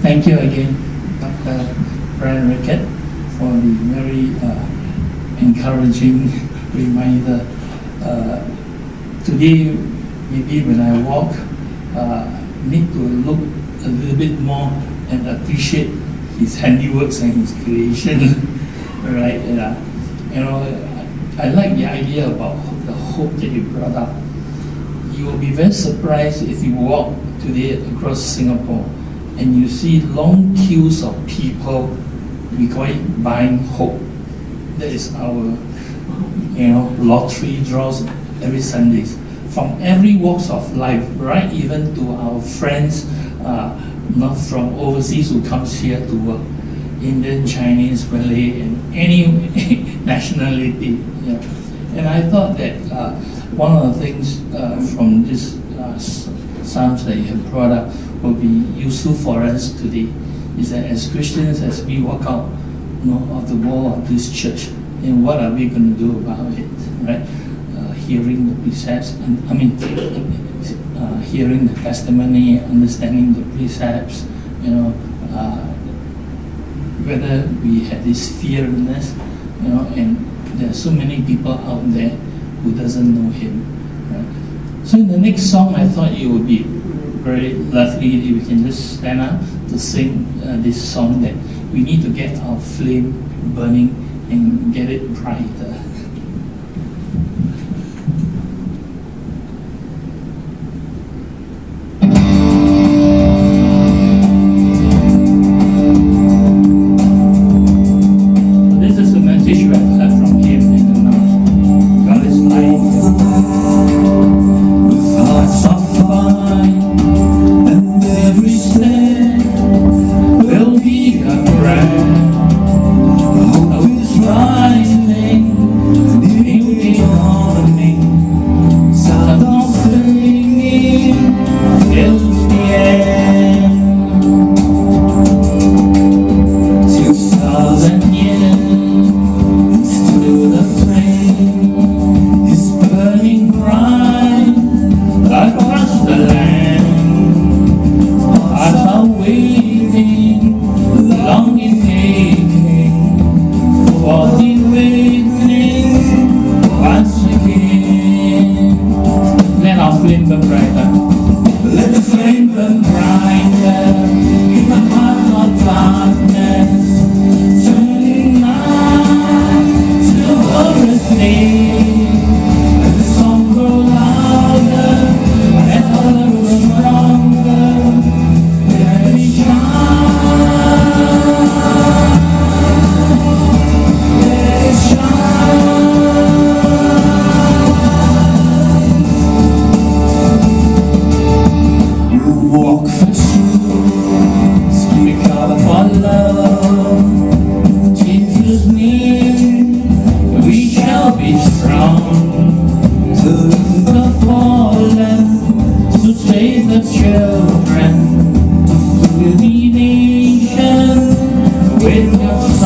Thank you again, Dr. Brian Rickett, for the very encouraging reminder. Today, maybe when I walk, need to look a little bit more and appreciate his handiworks and his creation, right? You know, I like the idea about the hope that you brought up. You will be very surprised if you walk today across Singapore and you see long queues of people, we call it buying hope. That is our, lottery draws every Sundays. From every walks of life, right, even to our friends, not from overseas who comes here to work, Indian, Chinese, Malay, and any nationality. Yeah. And I thought that one of the things from this Psalms that you have brought up will be useful for us today, is that as Christians, as we walk out of the wall of this church, and what are we going to do about it, right? Hearing the precepts, hearing the testimony, understanding the precepts, whether we have this fearlessness, and there are so many people out there who doesn't know Him. Right? So in the next song, I thought it would be very lovely if we can just stand up to sing this song, that we need to get our flame burning and get it brighter. Children, to fill the nation with your